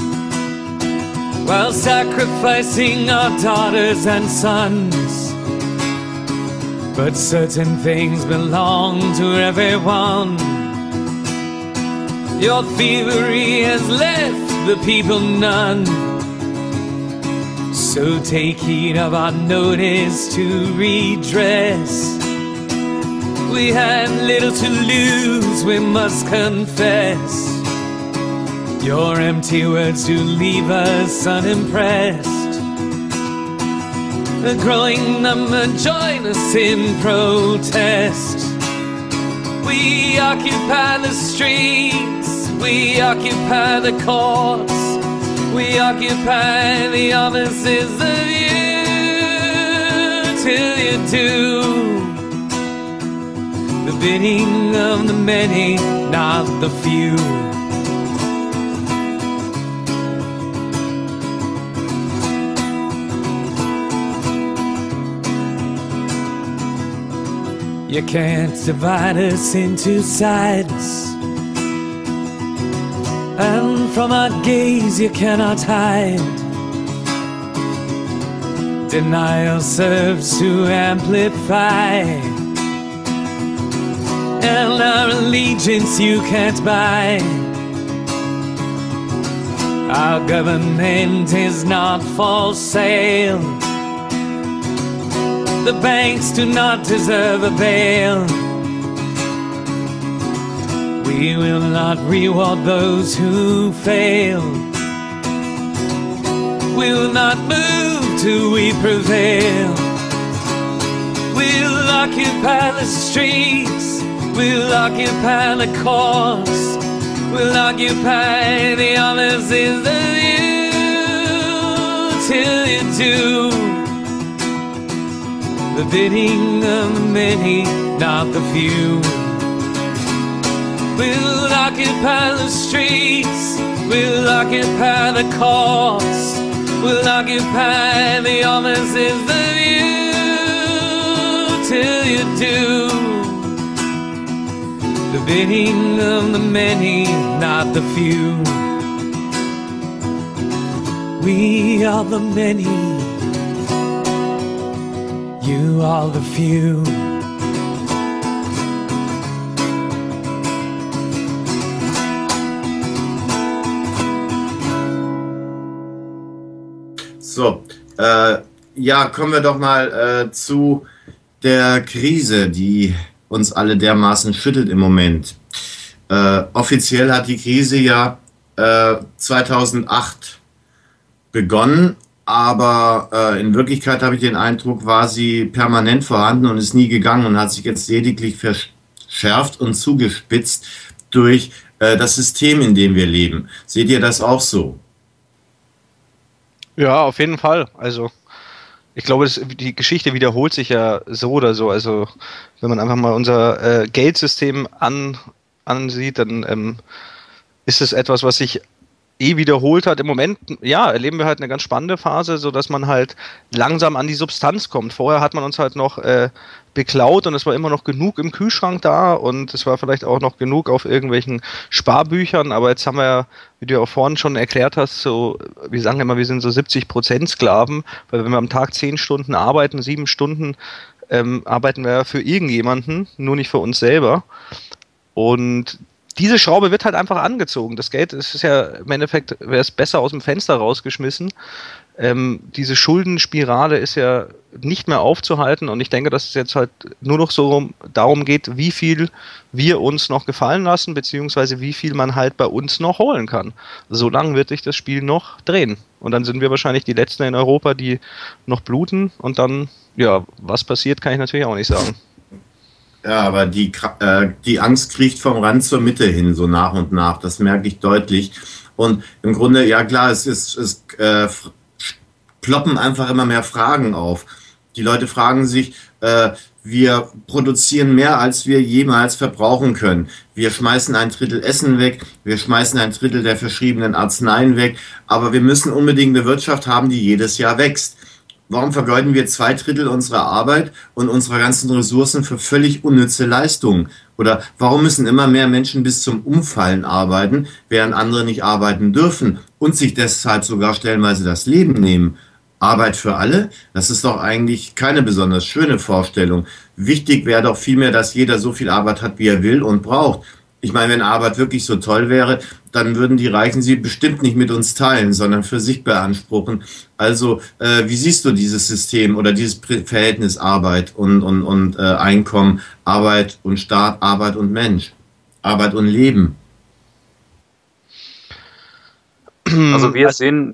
while sacrificing our daughters and sons. But certain things belong to everyone. Your thievery has left the people none. So take heed of our notice to redress. We had little to lose, we must confess. Your empty words do leave us unimpressed. A growing number join us in protest. We occupy the streets, we occupy the courts, we occupy the offices of you, till you do the bidding of the many, not the few. You can't divide us into sides, and from our gaze you cannot hide. Denial serves to amplify, and our allegiance you can't buy. Our government is not for sale. The banks do not deserve a bail. We will not reward those who fail. We will not move till we prevail. We'll occupy the streets, we'll occupy the courts, we'll occupy the offices of you, till you do the bidding of the many, not the few. We'll occupy the streets, we'll occupy the courts, we'll occupy the offices of you, till you do the bidding of the many, not the few. We are the many, you are the few. So, äh, ja, kommen wir doch mal äh, zu der Krise, die uns alle dermaßen schüttelt im Moment. Äh, offiziell hat die Krise ja äh, zweitausendacht begonnen, aber äh, in Wirklichkeit habe ich den Eindruck, war sie permanent vorhanden und ist nie gegangen und hat sich jetzt lediglich verschärft und zugespitzt durch äh, das System, in dem wir leben. Seht ihr das auch so? Ja, auf jeden Fall. Also ich glaube, das, die Geschichte wiederholt sich ja so oder so. Also wenn man einfach mal unser äh, Geldsystem an, ansieht, dann ähm, ist es etwas, was sich eh wiederholt hat. Im Moment, ja, erleben wir halt eine ganz spannende Phase, so dass man halt langsam an die Substanz kommt. Vorher hat man uns halt noch äh, beklaut und es war immer noch genug im Kühlschrank da und es war vielleicht auch noch genug auf irgendwelchen Sparbüchern, aber jetzt haben wir ja, wie du ja auch vorhin schon erklärt hast, so, wir sagen immer, wir sind so siebzig Prozent Sklaven, weil wenn wir am Tag zehn Stunden arbeiten, sieben Stunden ähm, arbeiten wir für irgendjemanden, nur nicht für uns selber. Und diese Schraube wird halt einfach angezogen. Das Geld, es ist ja im Endeffekt, wäre es besser aus dem Fenster rausgeschmissen. Ähm, diese Schuldenspirale ist ja nicht mehr aufzuhalten und ich denke, dass es jetzt halt nur noch so darum geht, wie viel wir uns noch gefallen lassen, beziehungsweise wie viel man halt bei uns noch holen kann. So lange wird sich das Spiel noch drehen. Und dann sind wir wahrscheinlich die Letzten in Europa, die noch bluten und dann, ja, was passiert, kann ich natürlich auch nicht sagen. Ja, aber die, äh, die Angst kriecht vom Rand zur Mitte hin, so nach und nach. Das merke ich deutlich. Und im Grunde, ja klar, es ist, es äh, ploppen einfach immer mehr Fragen auf. Die Leute fragen sich, äh, wir produzieren mehr, als wir jemals verbrauchen können. Wir schmeißen ein Drittel Essen weg, wir schmeißen ein Drittel der verschriebenen Arzneien weg, aber wir müssen unbedingt eine Wirtschaft haben, die jedes Jahr wächst. Warum vergeuden wir zwei Drittel unserer Arbeit und unserer ganzen Ressourcen für völlig unnütze Leistungen? Oder warum müssen immer mehr Menschen bis zum Umfallen arbeiten, während andere nicht arbeiten dürfen und sich deshalb sogar stellenweise das Leben nehmen? Arbeit für alle? Das ist doch eigentlich keine besonders schöne Vorstellung. Wichtig wäre doch vielmehr, dass jeder so viel Arbeit hat, wie er will und braucht. Ich meine, wenn Arbeit wirklich so toll wäre, dann würden die Reichen sie bestimmt nicht mit uns teilen, sondern für sich beanspruchen. Also, äh, wie siehst du dieses System oder dieses Verhältnis Arbeit und, und, und äh, Einkommen, Arbeit und Staat, Arbeit und Mensch, Arbeit und Leben? Also wir sehen,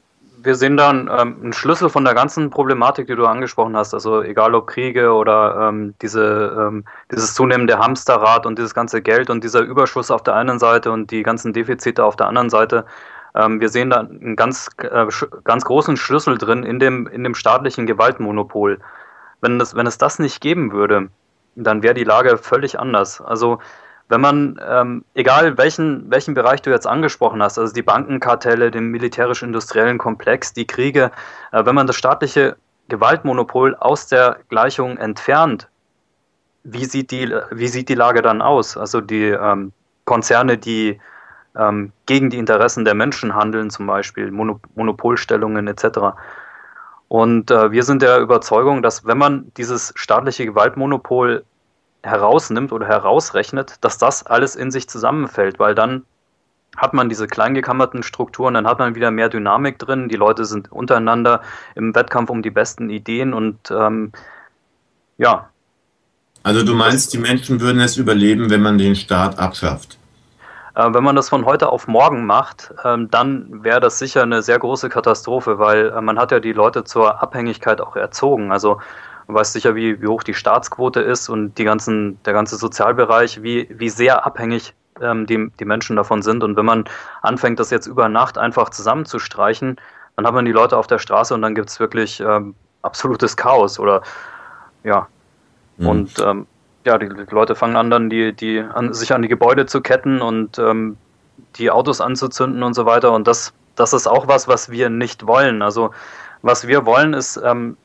wir sehen dann ähm, einen Schlüssel von der ganzen Problematik, die du angesprochen hast. Also egal ob Kriege oder ähm, diese, ähm, dieses zunehmende Hamsterrad und dieses ganze Geld und dieser Überschuss auf der einen Seite und die ganzen Defizite auf der anderen Seite. Ähm, wir sehen da einen ganz, äh, ganz großen Schlüssel drin in dem, in dem staatlichen Gewaltmonopol. Wenn, das, wenn es das nicht geben würde, dann wäre die Lage völlig anders. Also wenn man, ähm, egal welchen, welchen Bereich du jetzt angesprochen hast, also die Bankenkartelle, den militärisch-industriellen Komplex, die Kriege, äh, wenn man das staatliche Gewaltmonopol aus der Gleichung entfernt, wie sieht die, wie sieht die Lage dann aus? Also die ähm, Konzerne, die ähm, gegen die Interessen der Menschen handeln, zum Beispiel Mono- Monopolstellungen et cetera. Und äh, wir sind der Überzeugung, dass wenn man dieses staatliche Gewaltmonopol herausnimmt oder herausrechnet, dass das alles in sich zusammenfällt, weil dann hat man diese kleingekammerten Strukturen, dann hat man wieder mehr Dynamik drin, die Leute sind untereinander im Wettkampf um die besten Ideen und ähm, ja. Also du meinst, die Menschen würden es überleben, wenn man den Staat abschafft? Äh, wenn man das von heute auf morgen macht, ähm, dann wäre das sicher eine sehr große Katastrophe, weil äh, man hat ja die Leute zur Abhängigkeit auch erzogen, also du weißt sicher, wie, wie hoch die Staatsquote ist und die ganzen, der ganze Sozialbereich, wie, wie sehr abhängig ähm, die, die Menschen davon sind. Und wenn man anfängt, das jetzt über Nacht einfach zusammenzustreichen, dann hat man die Leute auf der Straße und dann gibt es wirklich ähm, absolutes Chaos. Oder ja. Mhm. Und ähm, ja, die, die Leute fangen an, dann die, die an, sich an die Gebäude zu ketten und ähm, die Autos anzuzünden und so weiter. Und das, das ist auch was, was wir nicht wollen. Also was wir wollen, ist ähm,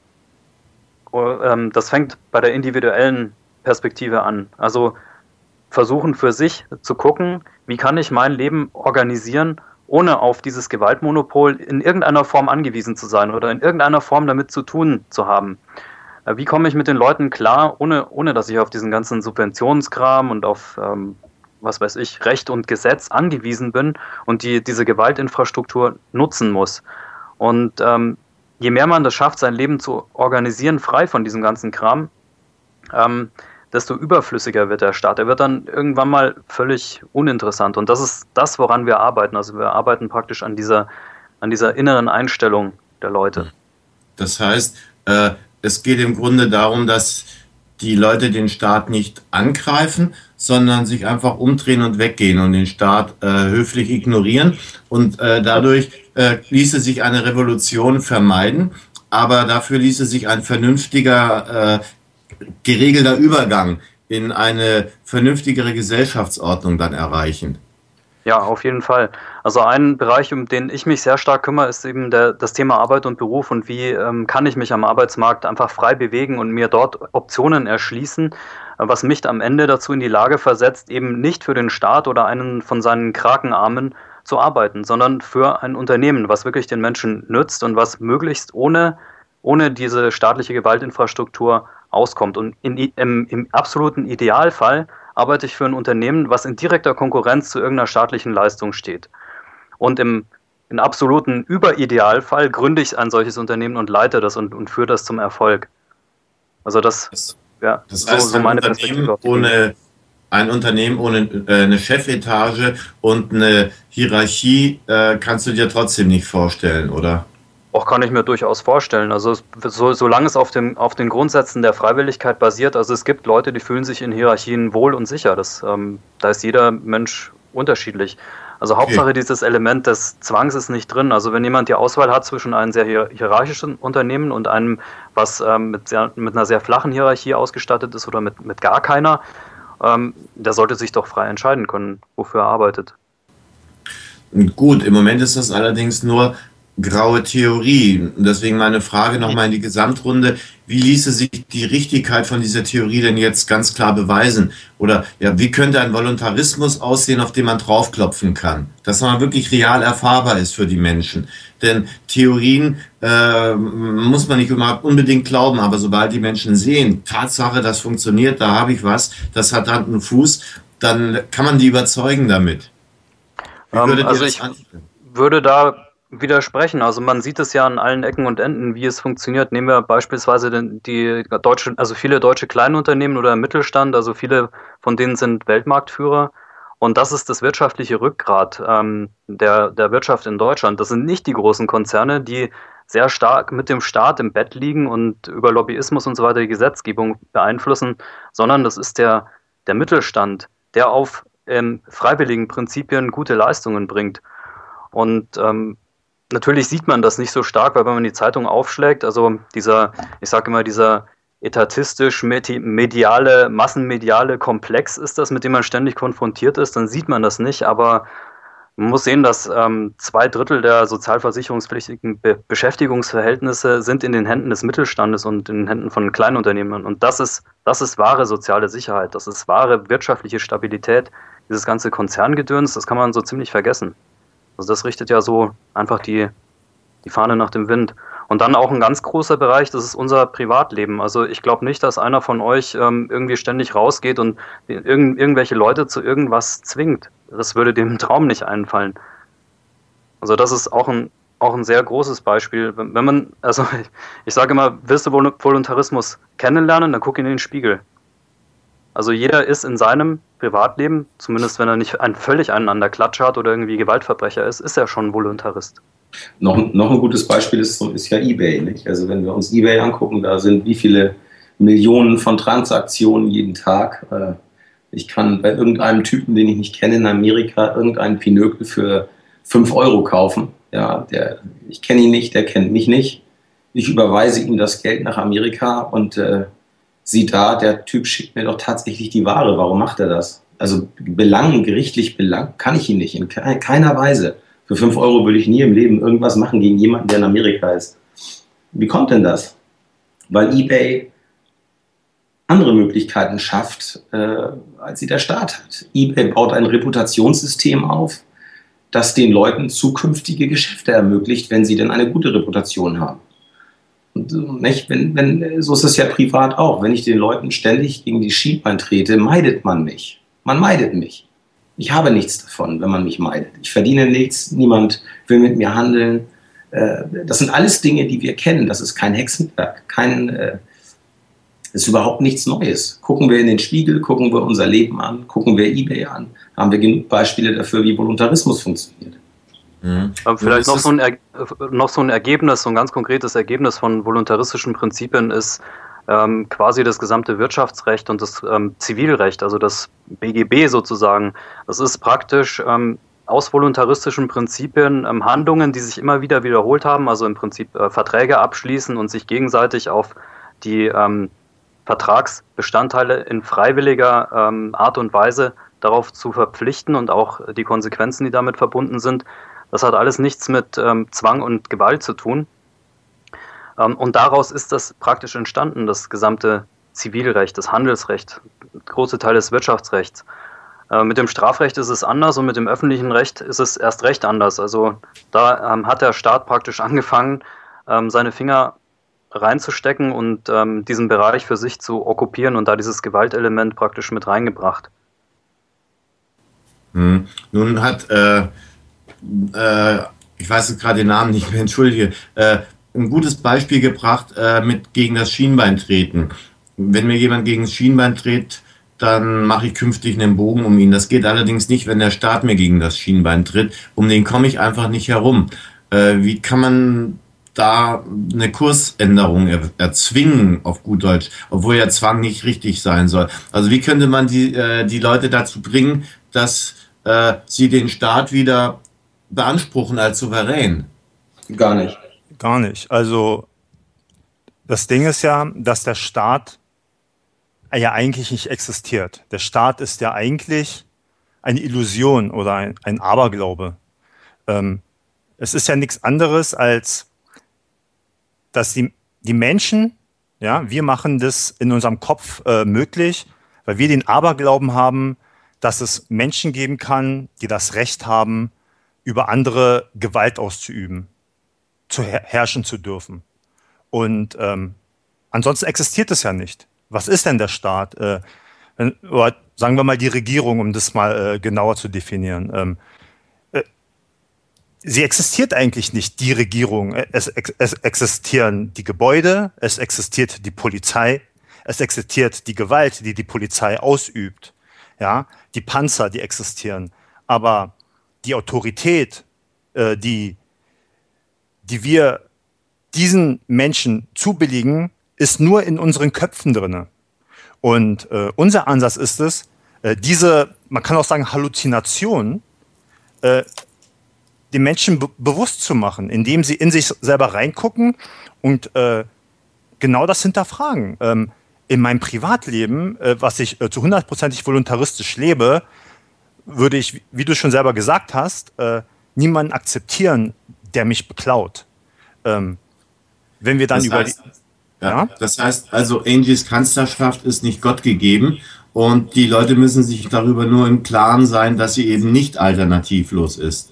das fängt bei der individuellen Perspektive an. Also versuchen für sich zu gucken, wie kann ich mein Leben organisieren, ohne auf dieses Gewaltmonopol in irgendeiner Form angewiesen zu sein oder in irgendeiner Form damit zu tun zu haben. Wie komme ich mit den Leuten klar, ohne, ohne dass ich auf diesen ganzen Subventionskram und auf, ähm, was weiß ich, Recht und Gesetz angewiesen bin und die, diese Gewaltinfrastruktur nutzen muss. Und ähm, je mehr man das schafft, sein Leben zu organisieren, frei von diesem ganzen Kram, ähm, desto überflüssiger wird der Staat. Er wird dann irgendwann mal völlig uninteressant. Und das ist das, woran wir arbeiten. Also wir arbeiten praktisch an dieser, an dieser inneren Einstellung der Leute. Das heißt, äh, es geht im Grunde darum, dass die Leute den Staat nicht angreifen, sondern sich einfach umdrehen und weggehen und den Staat äh, höflich ignorieren. Und äh, dadurch äh, ließe sich eine Revolution vermeiden, aber dafür ließe sich ein vernünftiger, äh, geregelter Übergang in eine vernünftigere Gesellschaftsordnung dann erreichen. Ja, auf jeden Fall. Also ein Bereich, um den ich mich sehr stark kümmere, ist eben der, das Thema Arbeit und Beruf und wie ähm, kann ich mich am Arbeitsmarkt einfach frei bewegen und mir dort Optionen erschließen, was mich am Ende dazu in die Lage versetzt, eben nicht für den Staat oder einen von seinen Krakenarmen zu arbeiten, sondern für ein Unternehmen, was wirklich den Menschen nützt und was möglichst ohne, ohne diese staatliche Gewaltinfrastruktur auskommt. Und in, im, im absoluten Idealfall arbeite ich für ein Unternehmen, was in direkter Konkurrenz zu irgendeiner staatlichen Leistung steht. Und im, im absoluten Überidealfall gründe ich ein solches Unternehmen und leite das und, und führe das zum Erfolg. Also das, das ja, das heißt, so, so meine Perspektive. Ohne, ein Unternehmen ohne äh, eine Chefetage und eine Hierarchie äh, kannst du dir trotzdem nicht vorstellen, oder? Auch kann ich mir durchaus vorstellen. Also so, solange es auf, dem, auf den Grundsätzen der Freiwilligkeit basiert, also es gibt Leute, die fühlen sich in Hierarchien wohl und sicher. Das, ähm, da ist jeder Mensch unterschiedlich. Also okay. Hauptsache dieses Element des Zwangs ist nicht drin. Also wenn jemand die Auswahl hat zwischen einem sehr hierarchischen Unternehmen und einem, was ähm, mit, sehr, mit einer sehr flachen Hierarchie ausgestattet ist oder mit, mit gar keiner, ähm, der sollte sich doch frei entscheiden können, wofür er arbeitet. Gut, im Moment ist das allerdings nur graue Theorie. Deswegen meine Frage nochmal in die Gesamtrunde. Wie ließe sich die Richtigkeit von dieser Theorie denn jetzt ganz klar beweisen? Oder ja, wie könnte ein Voluntarismus aussehen, auf den man draufklopfen kann? Dass man wirklich real erfahrbar ist für die Menschen. Denn Theorien äh, muss man nicht immer unbedingt glauben, aber sobald die Menschen sehen, Tatsache, das funktioniert, da habe ich was, das hat Hand und Fuß, dann kann man die überzeugen damit. Wie würdet um, also ihr das ich anstellen? Würde da widersprechen. Also man sieht es ja an allen Ecken und Enden, wie es funktioniert. Nehmen wir beispielsweise den, die deutsche, also viele deutsche Kleinunternehmen oder Mittelstand, also viele von denen sind Weltmarktführer Und das ist das wirtschaftliche Rückgrat ähm, der, der Wirtschaft in Deutschland. Das sind nicht die großen Konzerne, die sehr stark mit dem Staat im Bett liegen und über Lobbyismus und so weiter die Gesetzgebung beeinflussen, sondern das ist der, der Mittelstand, der auf ähm, freiwilligen Prinzipien gute Leistungen bringt. Und ähm, natürlich sieht man das nicht so stark, weil wenn man die Zeitung aufschlägt, also dieser, ich sage immer, dieser etatistisch mediale, massenmediale Komplex ist das, mit dem man ständig konfrontiert ist, dann sieht man das nicht, aber man muss sehen, dass ähm, zwei Drittel der sozialversicherungspflichtigen Be- Beschäftigungsverhältnisse sind in den Händen des Mittelstandes und in den Händen von Kleinunternehmern. Und das ist, das ist wahre soziale Sicherheit, das ist wahre wirtschaftliche Stabilität. Dieses ganze Konzerngedöns, das kann man so ziemlich vergessen. Also das richtet ja so einfach die, die Fahne nach dem Wind. Und dann auch ein ganz großer Bereich, das ist unser Privatleben. Also ich glaube nicht, dass einer von euch ähm, irgendwie ständig rausgeht und irgend, irgendwelche Leute zu irgendwas zwingt. Das würde dem im Traum nicht einfallen. Also das ist auch ein, auch ein sehr großes Beispiel. Wenn, wenn man, also ich, ich sage immer, willst du Voluntarismus kennenlernen, dann guck in den Spiegel. Also jeder ist in seinem Privatleben, zumindest wenn er nicht ein völlig einen an der Klatsche hat oder irgendwie Gewaltverbrecher ist, ist er schon Voluntarist. Noch, noch ein gutes Beispiel ist, ist ja eBay. Nicht? Also wenn wir uns eBay angucken, da sind wie viele Millionen von Transaktionen jeden Tag. Ich kann bei irgendeinem Typen, den ich nicht kenne in Amerika, irgendeinen Pinökel für fünf Euro kaufen. Ja, der, ich kenne ihn nicht, der kennt mich nicht. Ich überweise ihm das Geld nach Amerika und äh, sieh da, der Typ schickt mir doch tatsächlich die Ware. Warum macht er das? Also belangen, gerichtlich belangen kann ich ihn nicht, in keiner Weise. Für fünf Euro würde ich nie im Leben irgendwas machen gegen jemanden, der in Amerika ist. Wie kommt denn das? Weil eBay andere Möglichkeiten schafft, äh, als sie der Staat hat. eBay baut ein Reputationssystem auf, das den Leuten zukünftige Geschäfte ermöglicht, wenn sie denn eine gute Reputation haben. Und, nicht? Wenn, wenn, so ist es ja privat auch. Wenn ich den Leuten ständig gegen die Schienbein trete, meidet man mich. Man meidet mich. Ich habe nichts davon, wenn man mich meidet. Ich verdiene nichts, niemand will mit mir handeln. Das sind alles Dinge, die wir kennen. Das ist kein Hexenwerk, kein, das ist überhaupt nichts Neues. Gucken wir in den Spiegel, gucken wir unser Leben an, gucken wir eBay an, haben wir genug Beispiele dafür, wie Voluntarismus funktioniert. Mhm. Aber vielleicht noch so, ein er- noch so ein Ergebnis, so ein ganz konkretes Ergebnis von voluntaristischen Prinzipien ist, Ähm, quasi das gesamte Wirtschaftsrecht und das ähm, Zivilrecht, also das B G B sozusagen. Das ist praktisch ähm, aus voluntaristischen Prinzipien ähm, Handlungen, die sich immer wieder wiederholt haben, also im Prinzip äh, Verträge abschließen und sich gegenseitig auf die ähm, Vertragsbestandteile in freiwilliger ähm, Art und Weise darauf zu verpflichten und auch die Konsequenzen, die damit verbunden sind. Das hat alles nichts mit ähm, Zwang und Gewalt zu tun. Und daraus ist das praktisch entstanden, das gesamte Zivilrecht, das Handelsrecht, große Teile des Wirtschaftsrechts. Mit dem Strafrecht ist es anders und mit dem öffentlichen Recht ist es erst recht anders. Also da ähm, hat der Staat praktisch angefangen, ähm, seine Finger reinzustecken und ähm, diesen Bereich für sich zu okkupieren und da dieses Gewaltelement praktisch mit reingebracht. Hm. Nun hat, äh, äh, ich weiß jetzt gerade den Namen nicht mehr, entschuldige, äh, ein gutes Beispiel gebracht äh, mit gegen das Schienbein treten. Wenn mir jemand gegen das Schienbein tritt, dann mache ich künftig einen Bogen um ihn. Das geht allerdings nicht, wenn der Staat mir gegen das Schienbein tritt. Um den komme ich einfach nicht herum. Äh, wie kann man da eine Kursänderung er- erzwingen, auf gut Deutsch, obwohl ja Zwang nicht richtig sein soll? Also wie könnte man die, äh, die Leute dazu bringen, dass äh, sie den Staat wieder beanspruchen als souverän? Gar nicht. Gar nicht. Also das Ding ist ja, dass der Staat ja eigentlich nicht existiert. Der Staat ist ja eigentlich eine Illusion oder ein, ein Aberglaube. Ähm, es ist ja nichts anderes, als dass die, die Menschen, ja, wir machen das in unserem Kopf äh, möglich, weil wir den Aberglauben haben, dass es Menschen geben kann, die das Recht haben, über andere Gewalt auszuüben, zu her- herrschen zu dürfen. Und ähm, ansonsten existiert es ja nicht. Was ist denn der Staat? Äh, wenn, oder sagen wir mal die Regierung, um das mal äh, genauer zu definieren. Ähm, äh, sie existiert eigentlich nicht, die Regierung. Es, es existieren die Gebäude, es existiert die Polizei, es existiert die Gewalt, die die Polizei ausübt. ja, die Panzer, die existieren. Aber die Autorität, äh, die, die wir diesen Menschen zubilligen, ist nur in unseren Köpfen drin. Und äh, unser Ansatz ist es, äh, diese, man kann auch sagen, Halluzination, äh, den Menschen be bewusst zu machen, indem sie in sich selber reingucken und äh, genau das hinterfragen. Ähm, in meinem Privatleben, äh, was ich äh, zu hundertprozentig voluntaristisch lebe, würde ich, wie du schon selber gesagt hast, äh, niemanden akzeptieren, der mich beklaut. Ähm, wenn wir dann Das über heißt, die... ja, Ja? das heißt also, Angies Kanzlerschaft ist nicht Gott gegeben und die Leute müssen sich darüber nur im Klaren sein, dass sie eben nicht alternativlos ist.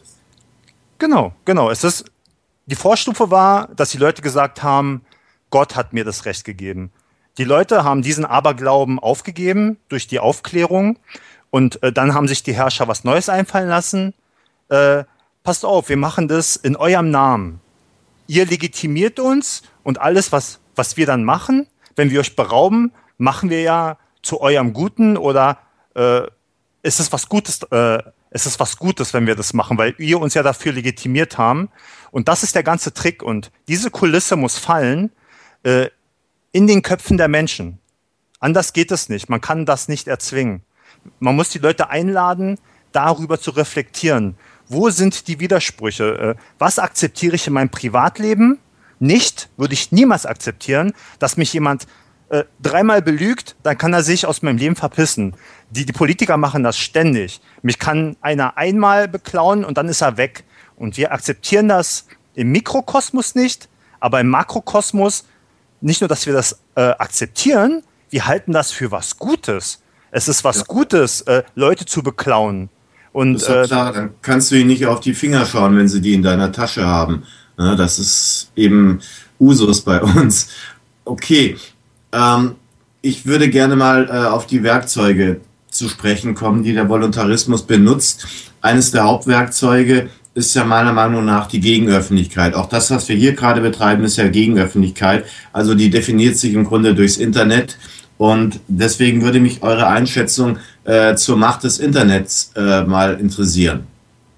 Genau, genau. Es ist, die Vorstufe war, dass die Leute gesagt haben, Gott hat mir das Recht gegeben. Die Leute haben diesen Aberglauben aufgegeben durch die Aufklärung und äh, dann haben sich die Herrscher was Neues einfallen lassen. Äh, passt auf, wir machen das in eurem Namen. Ihr legitimiert uns und alles, was, was wir dann machen, wenn wir euch berauben, machen wir ja zu eurem Guten oder äh, ist es was Gutes, äh, ist es was Gutes, wenn wir das machen, weil ihr uns ja dafür legitimiert haben. Und das ist der ganze Trick. Und diese Kulisse muss fallen äh, in den Köpfen der Menschen. Anders geht es nicht. Man kann das nicht erzwingen. Man muss die Leute einladen, darüber zu reflektieren. Wo sind die Widersprüche? Äh, was akzeptiere ich in meinem Privatleben? Nicht, würde ich niemals akzeptieren, dass mich jemand äh, dreimal belügt, dann kann er sich aus meinem Leben verpissen. Die, die Politiker machen das ständig. Mich kann einer einmal beklauen und dann ist er weg. Und wir akzeptieren das im Mikrokosmos nicht, aber im Makrokosmos nicht nur, dass wir das äh, akzeptieren, wir halten das für was Gutes. Es ist was ja. Gutes, äh, Leute zu beklauen. Und, das ist ja klar, dann kannst du ihnen nicht auf die Finger schauen, wenn sie die in deiner Tasche haben. Ja, das ist eben Usus bei uns. Okay, ähm, ich würde gerne mal äh, auf die Werkzeuge zu sprechen kommen, die der Voluntarismus benutzt. Eines der Hauptwerkzeuge ist ja meiner Meinung nach die Gegenöffentlichkeit. Auch das, was wir hier gerade betreiben, ist ja Gegenöffentlichkeit. Also die definiert sich im Grunde durchs Internet. Und deswegen würde mich eure Einschätzung äh, zur Macht des Internets äh, mal interessieren.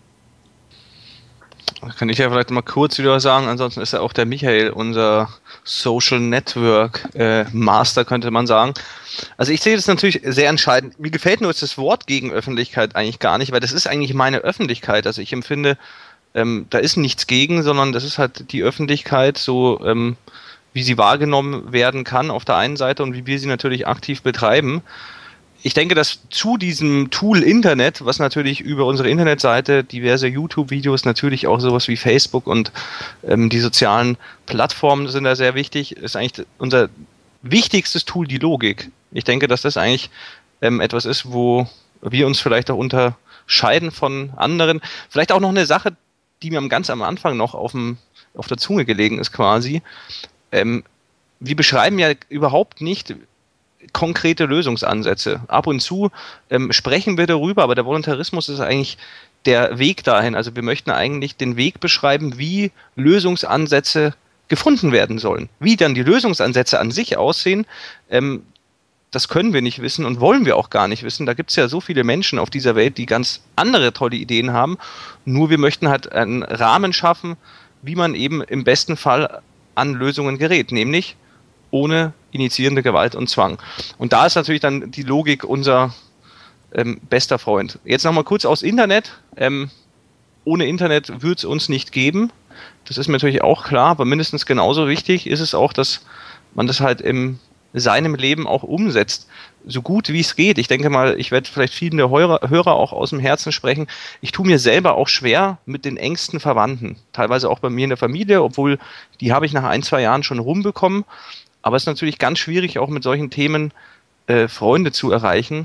Kann ich ja vielleicht mal kurz wieder sagen, ansonsten ist ja auch der Michael unser Social Network äh, Master, könnte man sagen. Also ich sehe das natürlich sehr entscheidend. Mir gefällt nur das Wort Gegenöffentlichkeit eigentlich gar nicht, weil das ist eigentlich meine Öffentlichkeit. Also ich empfinde, ähm, da ist nichts gegen, sondern das ist halt die Öffentlichkeit, so ähm, wie sie wahrgenommen werden kann auf der einen Seite und wie wir sie natürlich aktiv betreiben. Ich denke, dass zu diesem Tool Internet, was natürlich über unsere Internetseite, diverse YouTube-Videos, natürlich auch sowas wie Facebook und ähm, die sozialen Plattformen sind da sehr wichtig, ist eigentlich unser wichtigstes Tool die Logik. Ich denke, dass das eigentlich ähm, etwas ist, wo wir uns vielleicht auch unterscheiden von anderen. Vielleicht auch noch eine Sache, die mir ganz am Anfang noch auf, dem, auf der Zunge gelegen ist quasi. Ähm, wir beschreiben ja überhaupt nicht konkrete Lösungsansätze. Ab und zu ähm, sprechen wir darüber, aber der Voluntarismus ist eigentlich der Weg dahin. Also wir möchten eigentlich den Weg beschreiben, wie Lösungsansätze gefunden werden sollen. Wie dann die Lösungsansätze an sich aussehen, ähm, das können wir nicht wissen und wollen wir auch gar nicht wissen. Da gibt es ja so viele Menschen auf dieser Welt, die ganz andere tolle Ideen haben. Nur wir möchten halt einen Rahmen schaffen, wie man eben im besten Fall an Lösungen gerät, nämlich ohne initiierende Gewalt und Zwang. Und da ist natürlich dann die Logik unser ähm, bester Freund. Jetzt nochmal kurz aus Internet. Ähm, ohne Internet wird es uns nicht geben. Das ist mir natürlich auch klar, aber mindestens genauso wichtig ist es auch, dass man das halt in seinem Leben auch umsetzt. So gut wie es geht. Ich denke mal, ich werde vielleicht vielen der Hörer, Hörer auch aus dem Herzen sprechen. Ich tue mir selber auch schwer mit den engsten Verwandten. Teilweise auch bei mir in der Familie, obwohl die habe ich nach ein, zwei Jahren schon rumbekommen. Aber es ist natürlich ganz schwierig, auch mit solchen Themen äh, Freunde zu erreichen.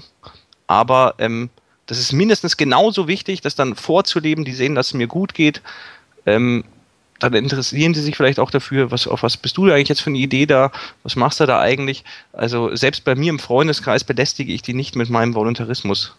Aber ähm, das ist mindestens genauso wichtig, das dann vorzuleben, die sehen, dass es mir gut geht. Ähm, dann interessieren sie sich vielleicht auch dafür, was, auf was bist du eigentlich jetzt für eine Idee da? Was machst du da eigentlich? Also selbst bei mir im Freundeskreis belästige ich die nicht mit meinem Voluntarismus.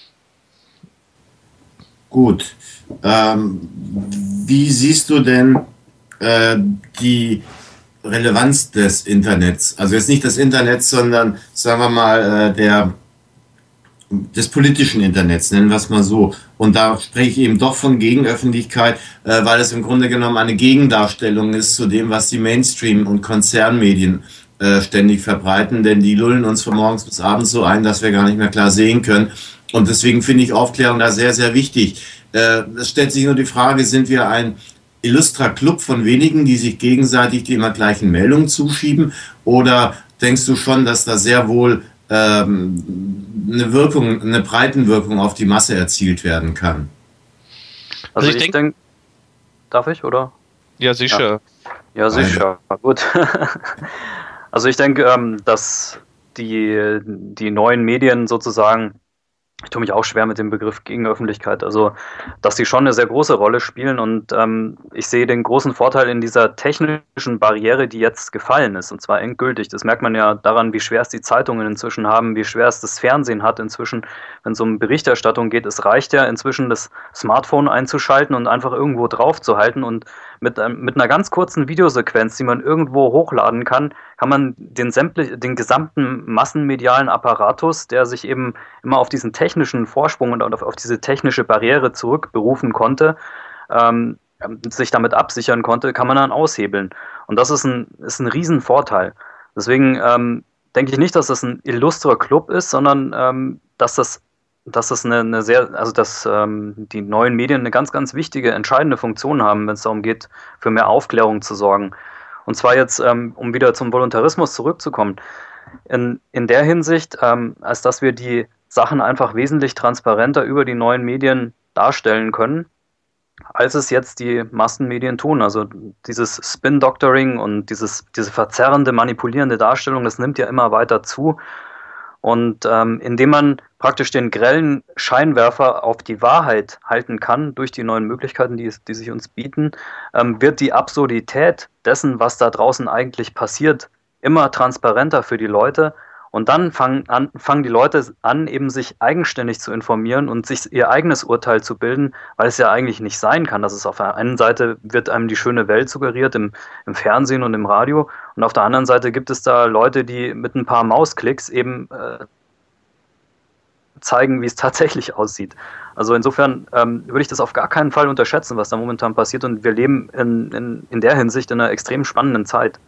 Gut. Ähm, wie siehst du denn äh, die Relevanz des Internets? Also jetzt nicht des Internets, sondern sagen wir mal äh, der des politischen Internets, nennen wir es mal so. Und da spreche ich eben doch von Gegenöffentlichkeit, äh, weil es im Grunde genommen eine Gegendarstellung ist zu dem, was die Mainstream- und Konzernmedien äh, ständig verbreiten, denn die lullen uns von morgens bis abends so ein, dass wir gar nicht mehr klar sehen können. Und deswegen finde ich Aufklärung da sehr, sehr wichtig. Äh, es stellt sich nur die Frage, sind wir ein illustrer Club von wenigen, die sich gegenseitig die immer gleichen Meldungen zuschieben, oder denkst du schon, dass da sehr wohl eine Wirkung, eine Breitenwirkung auf die Masse erzielt werden kann? Also, also ich, ich denke, denk, darf ich, oder? Ja, sicher. Ja, ja sicher. Beide. Gut. Also ich denke, dass die, die neuen Medien sozusagen, ich tue mich auch schwer mit dem Begriff Gegenöffentlichkeit, also dass die schon eine sehr große Rolle spielen, und ähm, ich sehe den großen Vorteil in dieser technischen Barriere, die jetzt gefallen ist, und zwar endgültig. Das merkt man ja daran, wie schwer es die Zeitungen inzwischen haben, wie schwer es das Fernsehen hat inzwischen, wenn es um Berichterstattung geht. Es reicht ja inzwischen, das Smartphone einzuschalten und einfach irgendwo drauf zu halten, und mit, ähm, mit einer ganz kurzen Videosequenz, die man irgendwo hochladen kann, kann man den, sämtlich, den gesamten massenmedialen Apparatus, der sich eben immer auf diesen technischen Vorsprung und auf, auf diese technische Barriere zurückberufen konnte, ähm, sich damit absichern konnte, kann man dann aushebeln. Und das ist ein, ist ein Riesenvorteil. Deswegen ähm, denke ich nicht, dass das ein illustrer Club ist, sondern ähm, dass das dass das eine, eine sehr, also dass ähm, die neuen Medien eine ganz, ganz wichtige, entscheidende Funktion haben, wenn es darum geht, für mehr Aufklärung zu sorgen. Und zwar jetzt, ähm, um wieder zum Voluntarismus zurückzukommen, in, in der Hinsicht, ähm, als dass wir die Sachen einfach wesentlich transparenter über die neuen Medien darstellen können, als es jetzt die Massenmedien tun. Also dieses Spin-Doctoring und dieses, diese verzerrende, manipulierende Darstellung, das nimmt ja immer weiter zu. Und ähm, indem man praktisch den grellen Scheinwerfer auf die Wahrheit halten kann, durch die neuen Möglichkeiten, die, die sich uns bieten, ähm, wird die Absurdität dessen, was da draußen eigentlich passiert, immer transparenter für die Leute. Und dann fangen, an, fangen die Leute an, eben sich eigenständig zu informieren und sich ihr eigenes Urteil zu bilden, weil es ja eigentlich nicht sein kann. Dass es auf der einen Seite wird einem die schöne Welt suggeriert im, im Fernsehen und im Radio, und auf der anderen Seite gibt es da Leute, die mit ein paar Mausklicks eben äh, zeigen, wie es tatsächlich aussieht. Also insofern ähm, würde ich das auf gar keinen Fall unterschätzen, was da momentan passiert, und wir leben in, in, in der Hinsicht in einer extrem spannenden Zeit.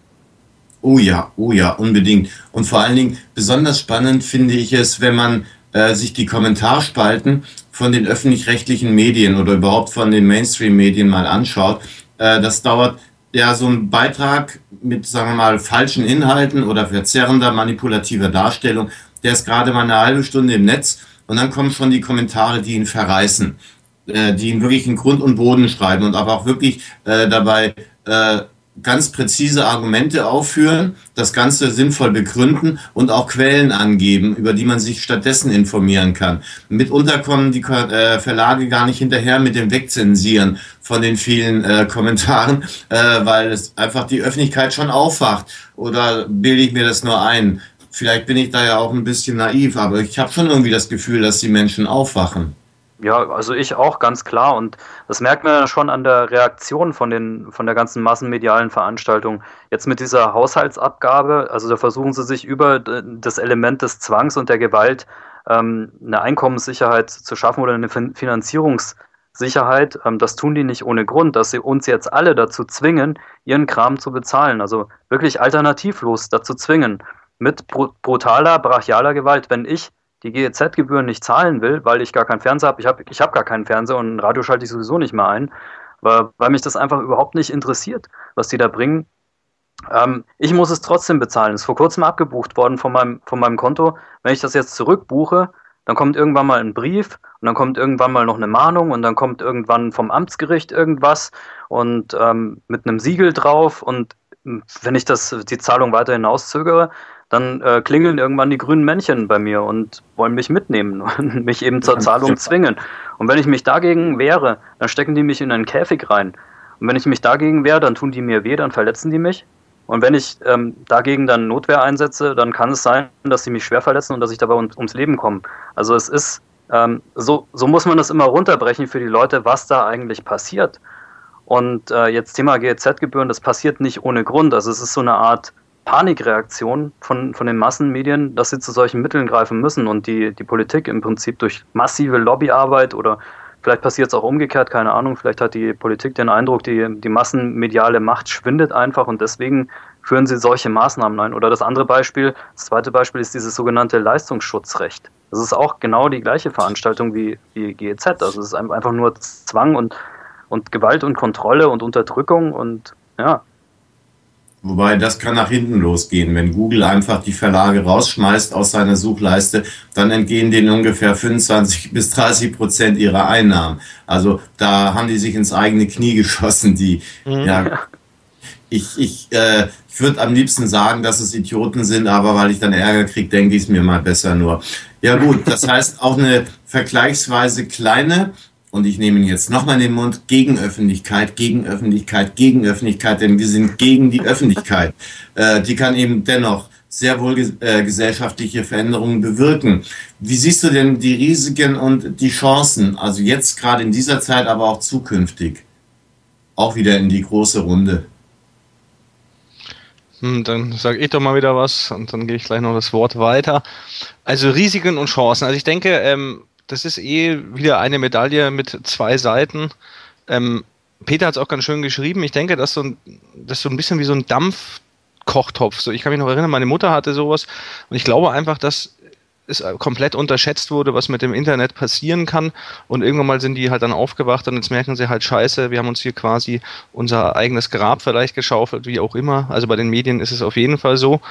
Oh ja, oh ja, unbedingt. Und vor allen Dingen besonders spannend finde ich es, wenn man äh, sich die Kommentarspalten von den öffentlich-rechtlichen Medien oder überhaupt von den Mainstream-Medien mal anschaut. Äh, das dauert ja so ein Beitrag mit, sagen wir mal, falschen Inhalten oder verzerrender, manipulativer Darstellung, der ist gerade mal eine halbe Stunde im Netz, und dann kommen schon die Kommentare, die ihn verreißen, äh, die ihn wirklich in Grund und Boden schreiben und aber auch wirklich äh, dabei äh, ganz präzise Argumente aufführen, das Ganze sinnvoll begründen und auch Quellen angeben, über die man sich stattdessen informieren kann. Mitunter kommen die äh, Verlage gar nicht hinterher mit dem Wegzensieren von den vielen äh, Kommentaren, äh, weil es einfach die Öffentlichkeit schon aufwacht. Oder bilde ich mir das nur ein? Vielleicht bin ich da ja auch ein bisschen naiv, aber ich habe schon irgendwie das Gefühl, dass die Menschen aufwachen. Ja, also ich auch, ganz klar. Und das merkt man ja schon an der Reaktion von den, von der ganzen massenmedialen Veranstaltung. Jetzt mit dieser Haushaltsabgabe, also da versuchen sie sich über das Element des Zwangs und der Gewalt ähm, eine Einkommenssicherheit zu schaffen oder eine Finanzierungssicherheit. Ähm, das tun die nicht ohne Grund, dass sie uns jetzt alle dazu zwingen, ihren Kram zu bezahlen. Also wirklich alternativlos dazu zwingen. Mit brutaler, brachialer Gewalt. Wenn ich die G E Z-Gebühren nicht zahlen will, weil ich gar keinen Fernseher habe, ich habe ich hab gar keinen Fernseher und ein Radio schalte ich sowieso nicht mehr ein, weil, weil mich das einfach überhaupt nicht interessiert, was die da bringen. Ähm, ich muss es trotzdem bezahlen. Es ist vor kurzem abgebucht worden von meinem, von meinem Konto. Wenn ich das jetzt zurückbuche, dann kommt irgendwann mal ein Brief und dann kommt irgendwann mal noch eine Mahnung und dann kommt irgendwann vom Amtsgericht irgendwas und ähm, mit einem Siegel drauf, und wenn ich das, die Zahlung weiter hinauszögere, dann äh, klingeln irgendwann die grünen Männchen bei mir und wollen mich mitnehmen und mich eben zur Zahlung zwingen. Und wenn ich mich dagegen wehre, dann stecken die mich in einen Käfig rein. Und wenn ich mich dagegen wehre, dann tun die mir weh, dann verletzen die mich. Und wenn ich ähm, dagegen dann Notwehr einsetze, dann kann es sein, dass sie mich schwer verletzen und dass ich dabei um, ums Leben komme. Also es ist, ähm, so, so muss man das immer runterbrechen für die Leute, was da eigentlich passiert. Und äh, jetzt Thema G E Z-Gebühren, das passiert nicht ohne Grund. Also es ist so eine Art Panikreaktion von, von den Massenmedien, dass sie zu solchen Mitteln greifen müssen und die, die Politik im Prinzip durch massive Lobbyarbeit oder vielleicht passiert es auch umgekehrt, keine Ahnung, vielleicht hat die Politik den Eindruck, die, die massenmediale Macht schwindet einfach und deswegen führen sie solche Maßnahmen ein. Oder das andere Beispiel, das zweite Beispiel ist dieses sogenannte Leistungsschutzrecht. Das ist auch genau die gleiche Veranstaltung wie, wie G E Z. Also es ist einfach nur Zwang und, und Gewalt und Kontrolle und Unterdrückung und ja. Wobei, das kann nach hinten losgehen. Wenn Google einfach die Verlage rausschmeißt aus seiner Suchleiste, dann entgehen denen ungefähr fünfundzwanzig bis dreißig Prozent ihrer Einnahmen. Also da haben die sich ins eigene Knie geschossen, die, mhm. ja. Ich, ich, äh, ich würde am liebsten sagen, dass es Idioten sind, aber weil ich dann Ärger kriege, denke ich es mir mal besser nur. Ja gut, das heißt auch eine vergleichsweise kleine, und ich nehme ihn jetzt nochmal in den Mund, Gegenöffentlichkeit, Gegenöffentlichkeit, Gegenöffentlichkeit, denn wir sind gegen die Öffentlichkeit. Äh, die kann eben dennoch sehr wohl äh, gesellschaftliche Veränderungen bewirken. Wie siehst du denn die Risiken und die Chancen, also jetzt gerade in dieser Zeit, aber auch zukünftig? Auch wieder in die große Runde. Hm, dann sage ich doch mal wieder was und dann gehe ich gleich noch das Wort weiter. Also Risiken und Chancen. Also ich denke, ähm, das ist eh wieder eine Medaille mit zwei Seiten. Ähm, Peter hat es auch ganz schön geschrieben. Ich denke, das ist so ein, das ist so ein bisschen wie so ein Dampfkochtopf. So, ich kann mich noch erinnern, meine Mutter hatte sowas und ich glaube einfach, dass es komplett unterschätzt wurde, was mit dem Internet passieren kann und irgendwann mal sind die halt dann aufgewacht und jetzt merken sie halt, scheiße, wir haben uns hier quasi unser eigenes Grab vielleicht geschaufelt, wie auch immer. Also bei den Medien ist es auf jeden Fall so.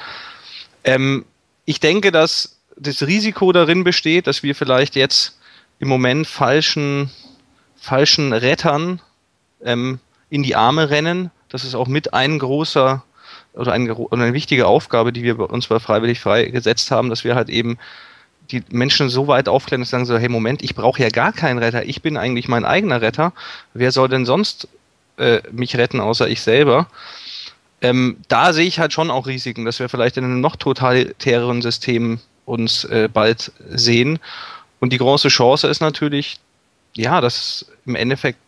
Ähm, ich denke, dass das Risiko darin besteht, dass wir vielleicht jetzt im Moment falschen, falschen Rettern ähm, in die Arme rennen. Das ist auch mit ein großer oder eine, eine wichtige Aufgabe, die wir uns bei Freiwillig Frei gesetzt haben, dass wir halt eben die Menschen so weit aufklären, dass sie sagen so, hey Moment, ich brauche ja gar keinen Retter, ich bin eigentlich mein eigener Retter. Wer soll denn sonst äh, mich retten, außer ich selber? Ähm, da sehe ich halt schon auch Risiken, dass wir vielleicht in einem noch totalitäreren System uns äh, bald sehen. Und die große Chance ist natürlich, ja, dass im Endeffekt,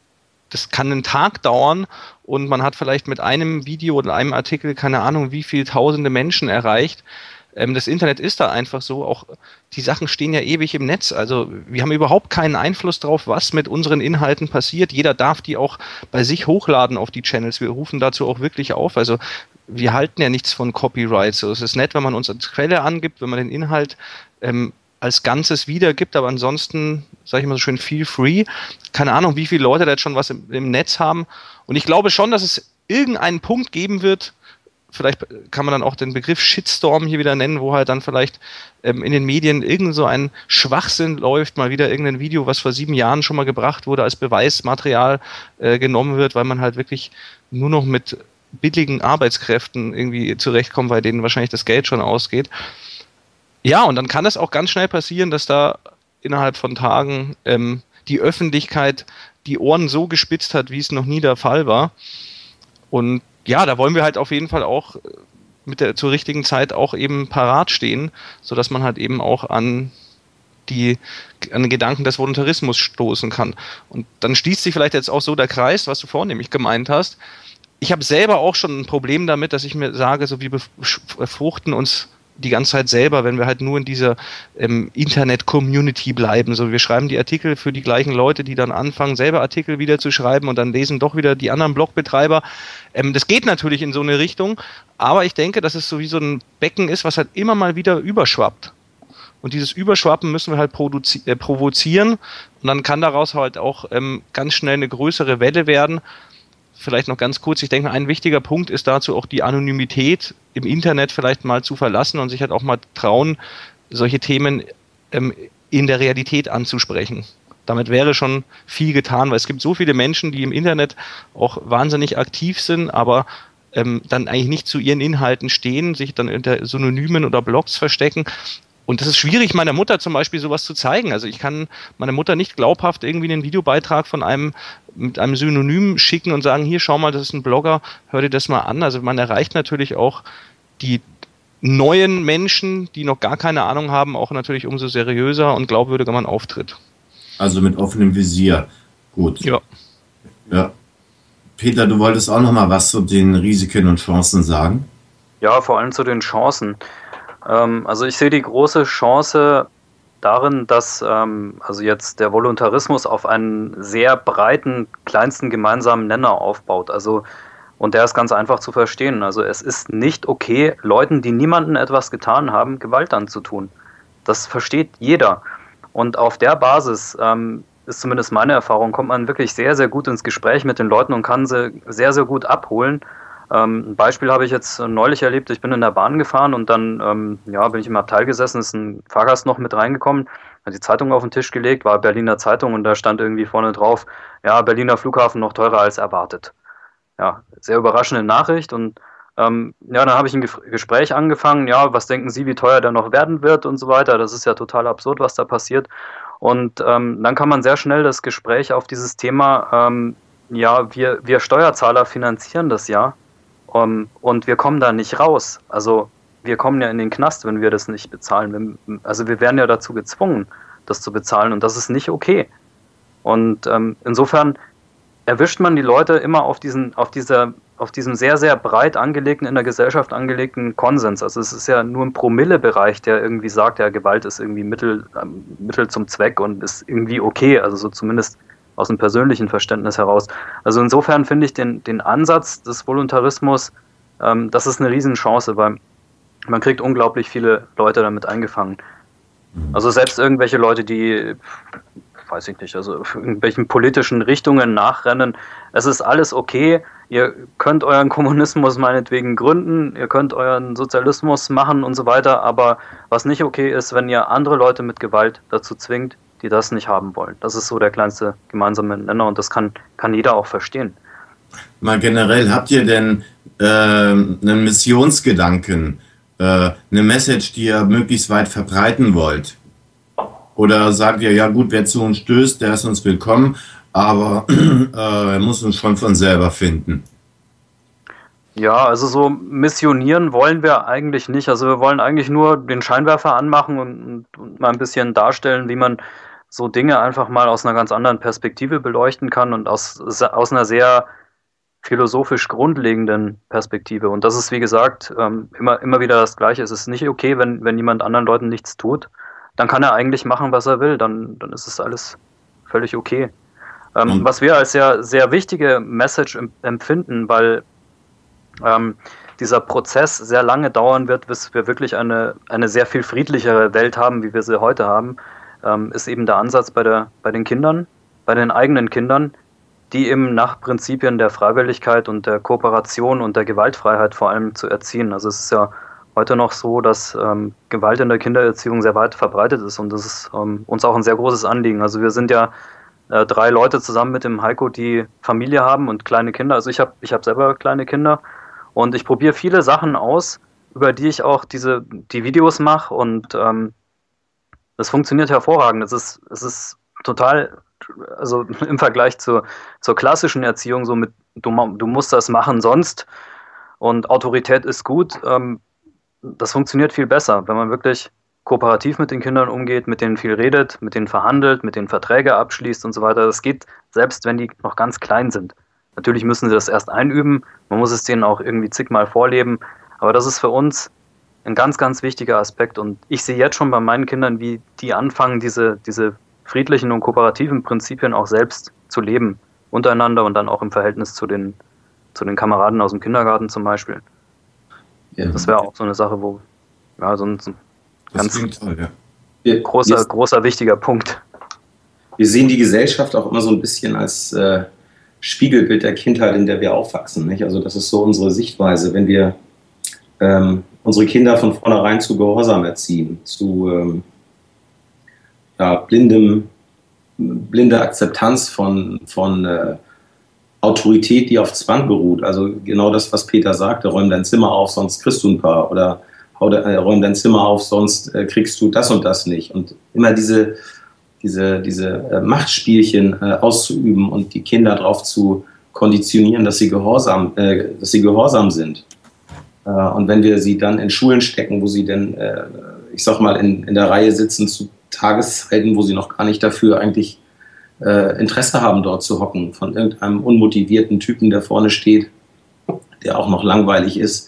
das kann einen Tag dauern und man hat vielleicht mit einem Video oder einem Artikel, keine Ahnung, wie viele tausende Menschen erreicht. Ähm, das Internet ist da einfach so, auch die Sachen stehen ja ewig im Netz. Also wir haben überhaupt keinen Einfluss drauf, was mit unseren Inhalten passiert. Jeder darf die auch bei sich hochladen auf die Channels. Wir rufen dazu auch wirklich auf. Also wir halten ja nichts von Copyright. So, es ist nett, wenn man uns als Quelle angibt, wenn man den Inhalt ähm, als Ganzes wiedergibt, aber ansonsten, sage ich mal so schön, feel free. Keine Ahnung, wie viele Leute da jetzt schon was im, im Netz haben. Und ich glaube schon, dass es irgendeinen Punkt geben wird, vielleicht kann man dann auch den Begriff Shitstorm hier wieder nennen, wo halt dann vielleicht ähm, in den Medien irgend so ein Schwachsinn läuft, mal wieder irgendein Video, was vor sieben Jahren schon mal gebracht wurde, als Beweismaterial äh, genommen wird, weil man halt wirklich nur noch mit billigen Arbeitskräften irgendwie zurechtkommen, bei denen wahrscheinlich das Geld schon ausgeht. Ja, und dann kann es auch ganz schnell passieren, dass da innerhalb von Tagen ähm, die Öffentlichkeit die Ohren so gespitzt hat, wie es noch nie der Fall war. Und ja, da wollen wir halt auf jeden Fall auch mit der zur richtigen Zeit auch eben parat stehen, sodass man halt eben auch an die an den Gedanken des Voluntarismus stoßen kann. Und dann schließt sich vielleicht jetzt auch so der Kreis, was du vornehmlich gemeint hast. Ich habe selber auch schon ein Problem damit, dass ich mir sage, so wir befruchten uns die ganze Zeit selber, wenn wir halt nur in dieser ähm, Internet-Community bleiben. So, wir schreiben die Artikel für die gleichen Leute, die dann anfangen, selber Artikel wieder zu schreiben und dann lesen doch wieder die anderen Blogbetreiber. Ähm, das geht natürlich in so eine Richtung, aber ich denke, dass es so wie so ein Becken ist, was halt immer mal wieder überschwappt. Und dieses Überschwappen müssen wir halt produzi- äh, provozieren und dann kann daraus halt auch ähm, ganz schnell eine größere Welle werden. Vielleicht noch ganz kurz, ich denke, ein wichtiger Punkt ist dazu auch die Anonymität im Internet vielleicht mal zu verlassen und sich halt auch mal trauen, solche Themen ähm, in der Realität anzusprechen. Damit wäre schon viel getan, weil es gibt so viele Menschen, die im Internet auch wahnsinnig aktiv sind, aber ähm, dann eigentlich nicht zu ihren Inhalten stehen, sich dann unter Synonymen oder Blogs verstecken. Und das ist schwierig, meiner Mutter zum Beispiel sowas zu zeigen. Also ich kann meiner Mutter nicht glaubhaft irgendwie einen Videobeitrag von einem mit einem Synonym schicken und sagen, hier, schau mal, das ist ein Blogger, hör dir das mal an. Also man erreicht natürlich auch die neuen Menschen, die noch gar keine Ahnung haben, auch natürlich umso seriöser und glaubwürdiger man auftritt. Also mit offenem Visier. Gut. Ja. Ja. Peter, du wolltest auch noch mal was zu den Risiken und Chancen sagen? Ja, vor allem zu den Chancen. Ähm, also ich sehe die große Chance darin, dass ähm, also jetzt der Voluntarismus auf einen sehr breiten, kleinsten gemeinsamen Nenner aufbaut. Also, und der ist ganz einfach zu verstehen. Also es ist nicht okay, Leuten, die niemandem etwas getan haben, Gewalt anzutun. Das versteht jeder. Und auf der Basis ähm, ist zumindest meine Erfahrung, kommt man wirklich sehr, sehr gut ins Gespräch mit den Leuten und kann sie sehr, sehr gut abholen. Ähm, ein Beispiel habe ich jetzt neulich erlebt. Ich bin in der Bahn gefahren und dann ähm, ja, bin ich im Abteil gesessen, ist ein Fahrgast noch mit reingekommen, hat die Zeitung auf den Tisch gelegt, war Berliner Zeitung und da stand irgendwie vorne drauf, ja, Berliner Flughafen noch teurer als erwartet. Ja, sehr überraschende Nachricht und ähm, ja, dann habe ich ein Ge- Gespräch angefangen, ja, was denken Sie, wie teuer der noch werden wird und so weiter. Das ist ja total absurd, was da passiert. Und ähm, dann kann man sehr schnell das Gespräch auf dieses Thema, ähm, ja, wir, wir Steuerzahler finanzieren das ja. Um, und wir kommen da nicht raus. Also wir kommen ja in den Knast, wenn wir das nicht bezahlen. Wir, also wir werden ja dazu gezwungen, das zu bezahlen und das ist nicht okay. Und ähm, insofern erwischt man die Leute immer auf diesen, auf dieser, auf diesem sehr, sehr breit angelegten, in der Gesellschaft angelegten Konsens. Also es ist ja nur ein Promillebereich, der irgendwie sagt, ja, Gewalt ist irgendwie Mittel, ähm, Mittel zum Zweck und ist irgendwie okay. Also so zumindest aus dem persönlichen Verständnis heraus. Also insofern finde ich den, den Ansatz des Voluntarismus, ähm, das ist eine Riesenchance, weil man kriegt unglaublich viele Leute damit eingefangen. Also selbst irgendwelche Leute, die, weiß ich nicht, also irgendwelchen politischen Richtungen nachrennen, es ist alles okay, ihr könnt euren Kommunismus meinetwegen gründen, ihr könnt euren Sozialismus machen und so weiter, aber was nicht okay ist, wenn ihr andere Leute mit Gewalt dazu zwingt, die das nicht haben wollen. Das ist so der kleinste gemeinsame Nenner und das kann, kann jeder auch verstehen. Mal generell, habt ihr denn äh, einen Missionsgedanken, äh, eine Message, die ihr möglichst weit verbreiten wollt? Oder sagt ihr, ja gut, wer zu uns stößt, der ist uns willkommen, aber äh, er muss uns schon von selber finden? Ja, also so missionieren wollen wir eigentlich nicht. Also wir wollen eigentlich nur den Scheinwerfer anmachen und, und mal ein bisschen darstellen, wie man so Dinge einfach mal aus einer ganz anderen Perspektive beleuchten kann und aus, aus einer sehr philosophisch grundlegenden Perspektive. Und das ist, wie gesagt, ähm, immer, immer wieder das Gleiche. Es ist nicht okay, wenn, wenn jemand anderen Leuten nichts tut. Dann kann er eigentlich machen, was er will. Dann, dann ist es alles völlig okay. Ähm, was wir als sehr, sehr wichtige Message empfinden, weil ähm, dieser Prozess sehr lange dauern wird, bis wir wirklich eine, eine sehr viel friedlichere Welt haben, wie wir sie heute haben, ähm, ist eben der Ansatz bei, der, bei den Kindern, bei den eigenen Kindern, die eben nach Prinzipien der Freiwilligkeit und der Kooperation und der Gewaltfreiheit vor allem zu erziehen. Also es ist ja heute noch so, dass ähm, Gewalt in der Kindererziehung sehr weit verbreitet ist und das ist ähm, uns auch ein sehr großes Anliegen. Also wir sind ja äh, drei Leute zusammen mit dem Heiko, die Familie haben und kleine Kinder. Also ich habe ich hab selber kleine Kinder und ich probiere viele Sachen aus, über die ich auch diese die Videos mache und ähm, das funktioniert hervorragend. Es ist, es ist total, also im Vergleich zur, zur klassischen Erziehung, so mit du, du musst das machen sonst und Autorität ist gut, ähm, das funktioniert viel besser, wenn man wirklich kooperativ mit den Kindern umgeht, mit denen viel redet, mit denen verhandelt, mit denen Verträge abschließt und so weiter. Das geht, selbst wenn die noch ganz klein sind. Natürlich müssen sie das erst einüben, man muss es denen auch irgendwie zigmal vorleben, aber das ist für uns ein ganz, ganz wichtiger Aspekt und ich sehe jetzt schon bei meinen Kindern, wie die anfangen, diese, diese friedlichen und kooperativen Prinzipien auch selbst zu leben, untereinander und dann auch im Verhältnis zu den, zu den Kameraden aus dem Kindergarten zum Beispiel. Ja. Das wäre auch so eine Sache, wo, ja, so ein, so ein ganz toll, ja. wir, großer, großer, wichtiger Punkt. Wir sehen die Gesellschaft auch immer so ein bisschen als äh, Spiegelbild der Kindheit, in der wir aufwachsen, nicht? Also das ist so unsere Sichtweise, wenn wir ähm, unsere Kinder von vornherein zu Gehorsam erziehen, zu ähm, ja, blindem, blinde Akzeptanz von, von äh, Autorität, die auf Zwang beruht. Also genau das, was Peter sagte, räum dein Zimmer auf, sonst kriegst du ein paar. Oder hau de, äh, räum dein Zimmer auf, sonst äh, kriegst du das und das nicht. Und immer diese, diese, diese äh, Machtspielchen äh, auszuüben und die Kinder darauf zu konditionieren, dass sie gehorsam, äh, dass sie gehorsam sind. Äh, und wenn wir sie dann in Schulen stecken, wo sie dann, äh, ich sag mal, in, in der Reihe sitzen zu Tageszeiten, wo sie noch gar nicht dafür eigentlich äh, Interesse haben, dort zu hocken, von irgendeinem unmotivierten Typen, der vorne steht, der auch noch langweilig ist,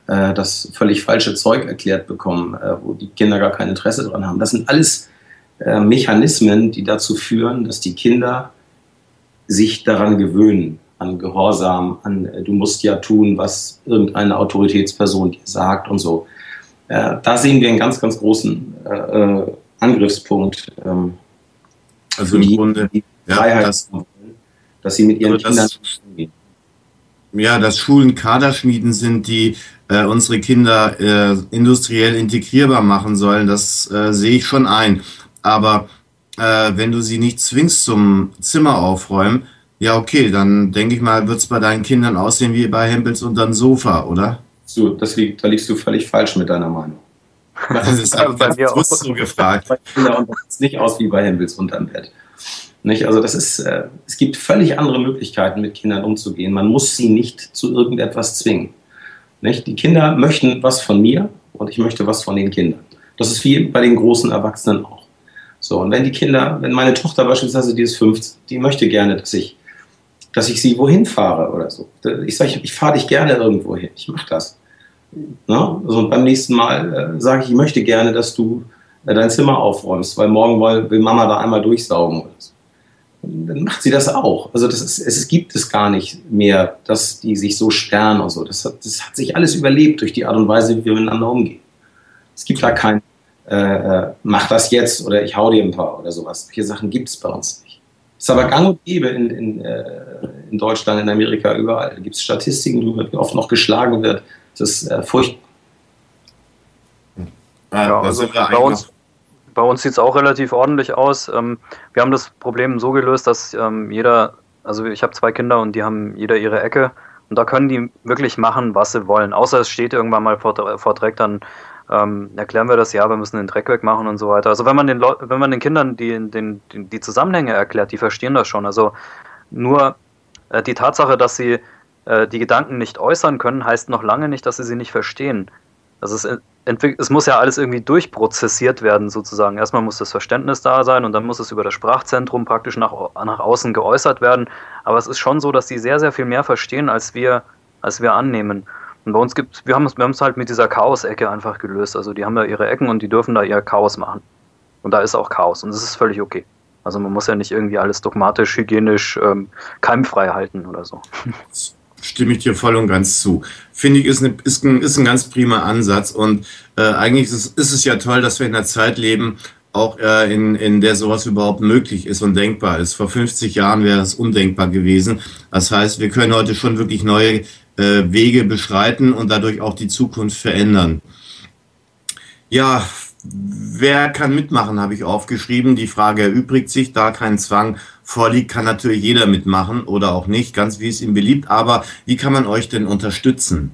äh, das völlig falsche Zeug erklärt bekommen, äh, wo die Kinder gar kein Interesse dran haben. Das sind alles äh, Mechanismen, die dazu führen, dass die Kinder sich daran gewöhnen, an Gehorsam, an äh, du musst ja tun, was irgendeine Autoritätsperson dir sagt und so. Äh, da sehen wir einen ganz, ganz großen äh, Angriffspunkt. Ähm, also im die, Grunde, die ja, Freiheit, das, dass sie mit ihren also das, Kindern umgehen. Ja, dass Schulen Kaderschmieden sind, die äh, unsere Kinder äh, industriell integrierbar machen sollen, das äh, sehe ich schon ein. Aber äh, wenn du sie nicht zwingst zum Zimmer aufräumen, ja okay, dann denke ich mal, wird es bei deinen Kindern aussehen wie bei Hempels unterm Sofa, oder? So, das liegt, da liegst du völlig falsch mit deiner Meinung. Das ist einfach ganz bewusst so gefragt. Bei Kindern sieht es nicht aus wie bei Hempels unterm Bett. Nicht? Also das ist, äh, es gibt völlig andere Möglichkeiten, mit Kindern umzugehen. Man muss sie nicht zu irgendetwas zwingen. Nicht? Die Kinder möchten was von mir und ich möchte was von den Kindern. Das ist wie bei den großen Erwachsenen auch. So, und wenn die Kinder, wenn meine Tochter beispielsweise, die ist fünfzehn, die möchte gerne, dass ich, dass ich sie wohin fahre oder so. Ich sage, ich, ich fahre dich gerne irgendwo hin. Ich mache das. Na? Also und beim nächsten Mal äh, sage ich, ich möchte gerne, dass du äh, dein Zimmer aufräumst, weil morgen will, will Mama da einmal durchsaugen oder so. Dann macht sie das auch. Also das ist, es gibt es gar nicht mehr, dass die sich so sperren und so. Das hat, das hat sich alles überlebt durch die Art und Weise, wie wir miteinander umgehen. Es gibt da kein äh, mach das jetzt oder ich hau dir ein paar oder sowas. Solche Sachen gibt es bei uns nicht. Ist aber gang und gäbe in, in, äh, in Deutschland, in Amerika, überall. Da gibt es Statistiken darüber, wie oft noch geschlagen wird. Das ist äh, furchtbar. Ja, also bei uns, bei uns sieht es auch relativ ordentlich aus. Ähm, wir haben das Problem so gelöst, dass ähm, jeder, also ich habe zwei Kinder und die haben jeder ihre Ecke und da können die wirklich machen, was sie wollen. Außer es steht irgendwann mal vor, vor Dreck, dann ähm, erklären wir das, ja, wir müssen den Dreck wegmachen und so weiter. Also wenn man den, Leu- wenn man den Kindern die, den, die, die Zusammenhänge erklärt, die verstehen das schon. Also nur äh, die Tatsache, dass sie äh, die Gedanken nicht äußern können, heißt noch lange nicht, dass sie sie nicht verstehen. Also es, es muss ja alles irgendwie durchprozessiert werden sozusagen. Erstmal muss das Verständnis da sein und dann muss es über das Sprachzentrum praktisch nach, nach außen geäußert werden. Aber es ist schon so, dass die sehr, sehr viel mehr verstehen, als wir, als wir annehmen. Und bei uns gibt wir haben es wir haben es halt mit dieser Chaos-Ecke einfach gelöst. Also die haben da ihre Ecken und die dürfen da ihr Chaos machen. Und da ist auch Chaos und das ist völlig okay. Also man muss ja nicht irgendwie alles dogmatisch, hygienisch, ähm, keimfrei halten oder so. Stimme ich dir voll und ganz zu. Finde ich, ist, eine, ist, ein, ist ein ganz prima Ansatz und äh, eigentlich ist es, ist es ja toll, dass wir in einer Zeit leben, auch äh, in, in der sowas überhaupt möglich ist und denkbar ist. Vor fünfzig Jahren wäre das undenkbar gewesen. Das heißt, wir können heute schon wirklich neue äh, Wege beschreiten und dadurch auch die Zukunft verändern. Ja, wer kann mitmachen, habe ich aufgeschrieben. Die Frage erübrigt sich, da kein Zwang vorliegt, kann natürlich jeder mitmachen oder auch nicht, ganz wie es ihm beliebt. Aber wie kann man euch denn unterstützen?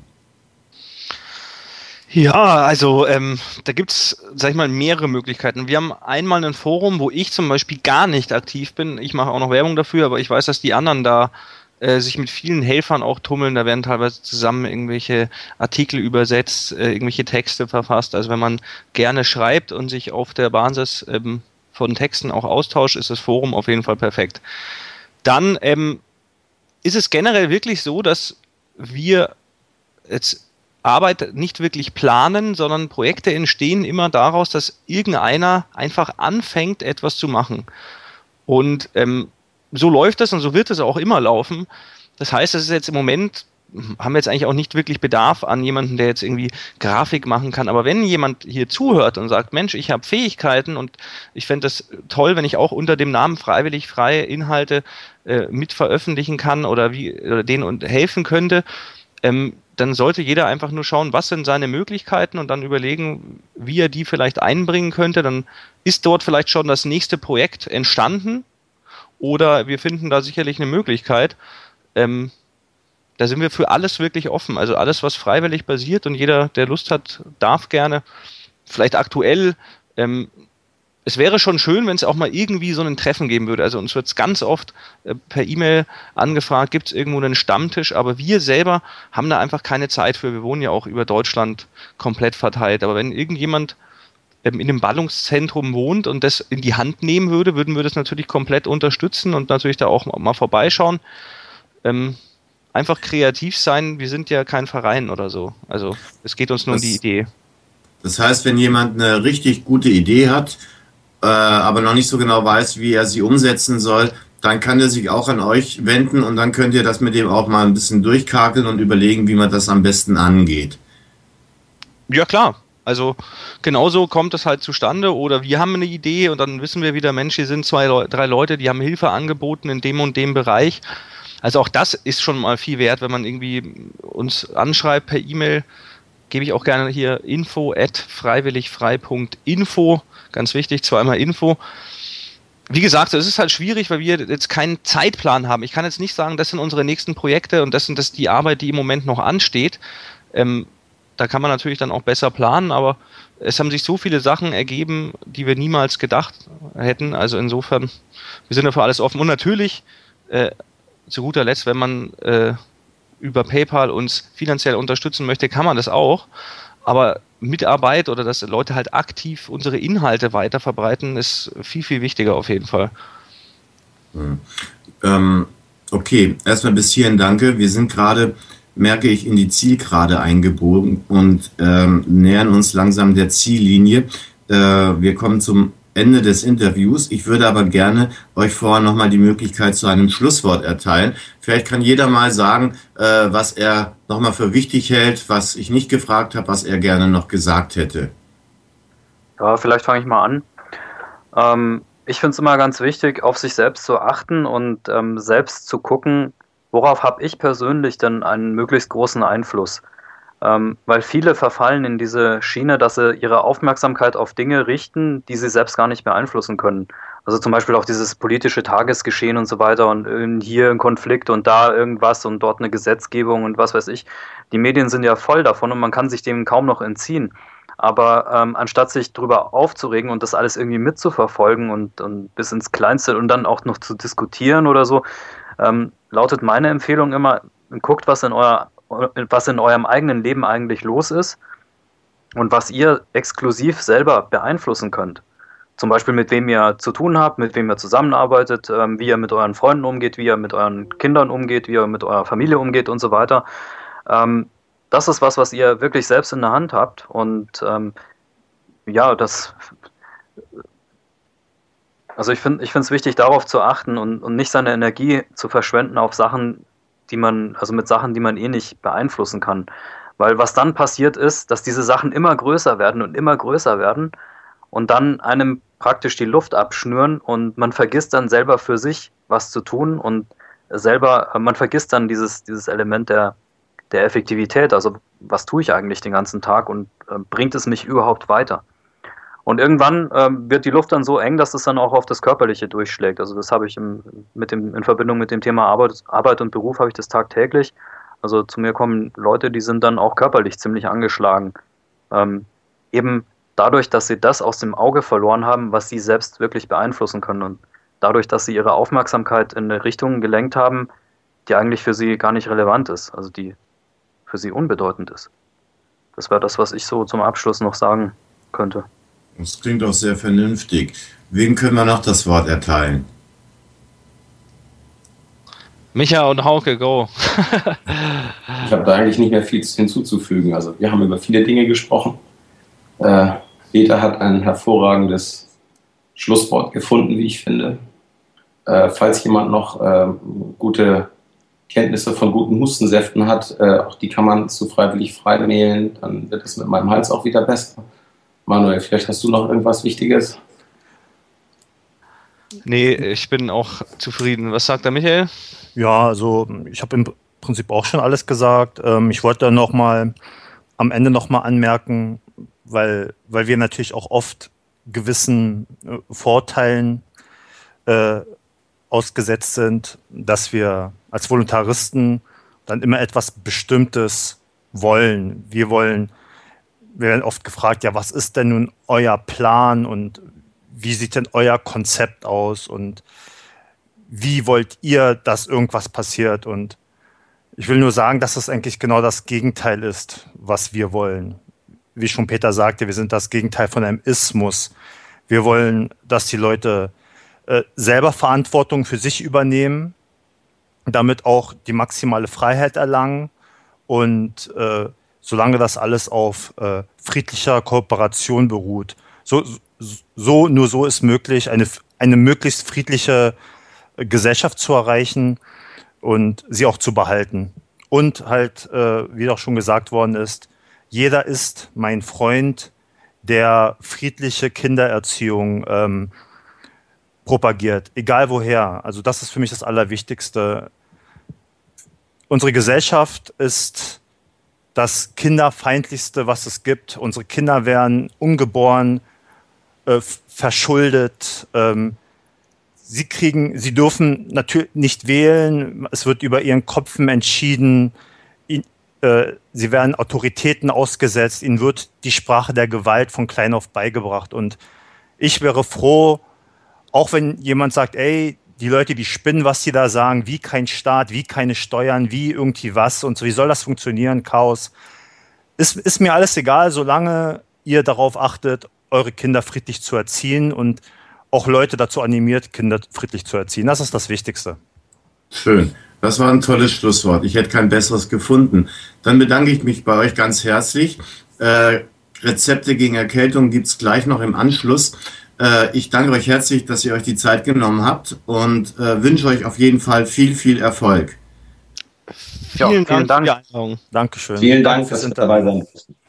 Ja, also ähm, da gibt es, sag ich mal, mehrere Möglichkeiten. Wir haben einmal ein Forum, wo ich zum Beispiel gar nicht aktiv bin. Ich mache auch noch Werbung dafür, aber ich weiß, dass die anderen da äh, sich mit vielen Helfern auch tummeln. Da werden teilweise zusammen irgendwelche Artikel übersetzt, äh, irgendwelche Texte verfasst. Also wenn man gerne schreibt und sich auf der Basis ähm, von Texten auch austauscht, ist das Forum auf jeden Fall perfekt. Dann ähm, ist es generell wirklich so, dass wir jetzt Arbeit nicht wirklich planen, sondern Projekte entstehen immer daraus, dass irgendeiner einfach anfängt, etwas zu machen. Und ähm, so läuft das und so wird es auch immer laufen. Das heißt, es ist jetzt im Moment, haben wir jetzt eigentlich auch nicht wirklich Bedarf an jemanden, der jetzt irgendwie Grafik machen kann. Aber wenn jemand hier zuhört und sagt, Mensch, ich habe Fähigkeiten und ich fände das toll, wenn ich auch unter dem Namen freiwillig freie Inhalte äh, mit veröffentlichen kann oder, wie, oder denen und helfen könnte, ähm, dann sollte jeder einfach nur schauen, was sind seine Möglichkeiten und dann überlegen, wie er die vielleicht einbringen könnte. Dann ist dort vielleicht schon das nächste Projekt entstanden oder wir finden da sicherlich eine Möglichkeit. Ähm, da sind wir für alles wirklich offen. Also alles, was freiwillig basiert und jeder, der Lust hat, darf gerne. Vielleicht aktuell, ähm, es wäre schon schön, wenn es auch mal irgendwie so ein Treffen geben würde. Also uns wird es ganz oft äh, per E-Mail angefragt, gibt es irgendwo einen Stammtisch, aber wir selber haben da einfach keine Zeit für. Wir wohnen ja auch über Deutschland komplett verteilt. Aber wenn irgendjemand ähm, in einem Ballungszentrum wohnt und das in die Hand nehmen würde, würden wir das natürlich komplett unterstützen und natürlich da auch mal vorbeischauen. Ähm, einfach kreativ sein. Wir sind ja kein Verein oder so. Also es geht uns nur Das, um die Idee. Das heißt, wenn jemand eine richtig gute Idee hat, äh, aber noch nicht so genau weiß, wie er sie umsetzen soll, dann kann er sich auch an euch wenden und dann könnt ihr das mit dem auch mal ein bisschen durchkakeln und überlegen, wie man das am besten angeht. Ja, klar. Also genauso kommt es halt zustande oder wir haben eine Idee und dann wissen wir wieder, Mensch, hier sind zwei, Leu- drei Leute, die haben Hilfe angeboten in dem und dem Bereich. Also auch das ist schon mal viel wert, wenn man irgendwie uns anschreibt per E-Mail, gebe ich auch gerne hier info at freiwilligfrei punkt info, ganz wichtig, zweimal Info. Wie gesagt, es ist halt schwierig, weil wir jetzt keinen Zeitplan haben. Ich kann jetzt nicht sagen, das sind unsere nächsten Projekte und das sind das die Arbeit, die im Moment noch ansteht. Ähm, Da kann man natürlich dann auch besser planen, aber es haben sich so viele Sachen ergeben, die wir niemals gedacht hätten. Also insofern, wir sind ja für alles offen. Und natürlich, äh, zu guter Letzt, wenn man äh, über PayPal uns finanziell unterstützen möchte, kann man das auch. Aber Mitarbeit oder dass Leute halt aktiv unsere Inhalte weiter verbreiten, ist viel, viel wichtiger auf jeden Fall. Hm. Ähm, okay, erstmal bis hierhin danke. Wir sind gerade, merke ich, in die Zielgerade eingebogen und ähm, nähern uns langsam der Ziellinie. Äh, wir kommen zum Ende des Interviews. Ich würde aber gerne euch vorher nochmal die Möglichkeit zu einem Schlusswort erteilen. Vielleicht kann jeder mal sagen, äh, was er nochmal für wichtig hält, was ich nicht gefragt habe, was er gerne noch gesagt hätte. Ja, vielleicht fange ich mal an. Ähm, ich finde es immer ganz wichtig, auf sich selbst zu achten und ähm, selbst zu gucken, worauf habe ich persönlich denn einen möglichst großen Einfluss? Ähm, weil viele verfallen in diese Schiene, dass sie ihre Aufmerksamkeit auf Dinge richten, die sie selbst gar nicht beeinflussen können. Also zum Beispiel auch dieses politische Tagesgeschehen und so weiter und hier ein Konflikt und da irgendwas und dort eine Gesetzgebung und was weiß ich. Die Medien sind ja voll davon und man kann sich dem kaum noch entziehen. Aber ähm, anstatt sich darüber aufzuregen und das alles irgendwie mitzuverfolgen und, und bis ins Kleinste und dann auch noch zu diskutieren oder so, ähm, lautet meine Empfehlung immer, guckt, was in, euer, was in eurem eigenen Leben eigentlich los ist und was ihr exklusiv selber beeinflussen könnt. Zum Beispiel mit wem ihr zu tun habt, mit wem ihr zusammenarbeitet, ähm, wie ihr mit euren Freunden umgeht, wie ihr mit euren Kindern umgeht, wie ihr mit eurer Familie umgeht und so weiter. Ähm, das ist was, was ihr wirklich selbst in der Hand habt und ähm, ja, das... Also ich finde ich finde es wichtig, darauf zu achten und, und nicht seine Energie zu verschwenden auf Sachen, die man, also mit Sachen, die man eh nicht beeinflussen kann. Weil was dann passiert ist, dass diese Sachen immer größer werden und immer größer werden und dann einem praktisch die Luft abschnüren und man vergisst dann selber für sich was zu tun und selber, man vergisst dann dieses, dieses Element der, der Effektivität, also was tue ich eigentlich den ganzen Tag und äh, bringt es mich überhaupt weiter? Und irgendwann ähm, wird die Luft dann so eng, dass es dann auch auf das Körperliche durchschlägt. Also das habe ich im, mit dem, in Verbindung mit dem Thema Arbeit, Arbeit und Beruf habe ich das tagtäglich. Also zu mir kommen Leute, die sind dann auch körperlich ziemlich angeschlagen. Ähm, eben dadurch, dass sie das aus dem Auge verloren haben, was sie selbst wirklich beeinflussen können. Und dadurch, dass sie ihre Aufmerksamkeit in eine Richtung gelenkt haben, die eigentlich für sie gar nicht relevant ist. Also die für sie unbedeutend ist. Das wäre das, was ich so zum Abschluss noch sagen könnte. Das klingt auch sehr vernünftig. Wem können wir noch das Wort erteilen? Micha und Hauke, go. Ich habe da eigentlich nicht mehr viel hinzuzufügen. Also wir haben über viele Dinge gesprochen. Äh, Peter hat ein hervorragendes Schlusswort gefunden, wie ich finde. Äh, falls jemand noch äh, gute Kenntnisse von guten Hustensäften hat, äh, auch die kann man zu freiwillig frei mailen, dann wird es mit meinem Hals auch wieder besser. Manuel, vielleicht hast du noch irgendwas Wichtiges? Nee, ich bin auch zufrieden. Was sagt der Michael? Ja, also ich habe im Prinzip auch schon alles gesagt. Ähm, ich wollte noch mal am Ende noch mal anmerken, weil, weil wir natürlich auch oft gewissen äh, Vorteilen äh, ausgesetzt sind, dass wir als Voluntaristen dann immer etwas Bestimmtes wollen. Wir wollen Wir werden oft gefragt, ja, was ist denn nun euer Plan und wie sieht denn euer Konzept aus und wie wollt ihr, dass irgendwas passiert? Und ich will nur sagen, dass das eigentlich genau das Gegenteil ist, was wir wollen. Wie schon Peter sagte, wir sind das Gegenteil von einem Ismus. Wir wollen, dass die Leute äh, selber Verantwortung für sich übernehmen damit auch die maximale Freiheit erlangen und äh, solange das alles auf äh, friedlicher Kooperation beruht. So, so, nur so ist möglich, eine, eine möglichst friedliche Gesellschaft zu erreichen und sie auch zu behalten. Und halt, äh, wie auch schon gesagt worden ist, jeder ist mein Freund, der friedliche Kindererziehung ähm, propagiert, egal woher. Also das ist für mich das Allerwichtigste. Unsere Gesellschaft ist das Kinderfeindlichste, was es gibt. Unsere Kinder werden ungeboren, äh, verschuldet. Ähm, sie kriegen, sie dürfen natürlich nicht wählen. Es wird über ihren Köpfen entschieden. Ihn, äh, sie werden Autoritäten ausgesetzt. Ihnen wird die Sprache der Gewalt von klein auf beigebracht. Und ich wäre froh, auch wenn jemand sagt, ey, die Leute, die spinnen, was sie da sagen, wie kein Staat, wie keine Steuern, wie irgendwie was und so, wie soll das funktionieren, Chaos. Ist, ist mir alles egal, solange ihr darauf achtet, eure Kinder friedlich zu erziehen und auch Leute dazu animiert, Kinder friedlich zu erziehen. Das ist das Wichtigste. Schön. Das war ein tolles Schlusswort. Ich hätte kein besseres gefunden. Dann bedanke ich mich bei euch ganz herzlich. Äh, Rezepte gegen Erkältung gibt es gleich noch im Anschluss. Ich danke euch herzlich, dass ihr euch die Zeit genommen habt und äh, wünsche euch auf jeden Fall viel, viel Erfolg. Ja, vielen, vielen Dank. Dank. Dankeschön. Vielen Dank, dass ihr dabei seid.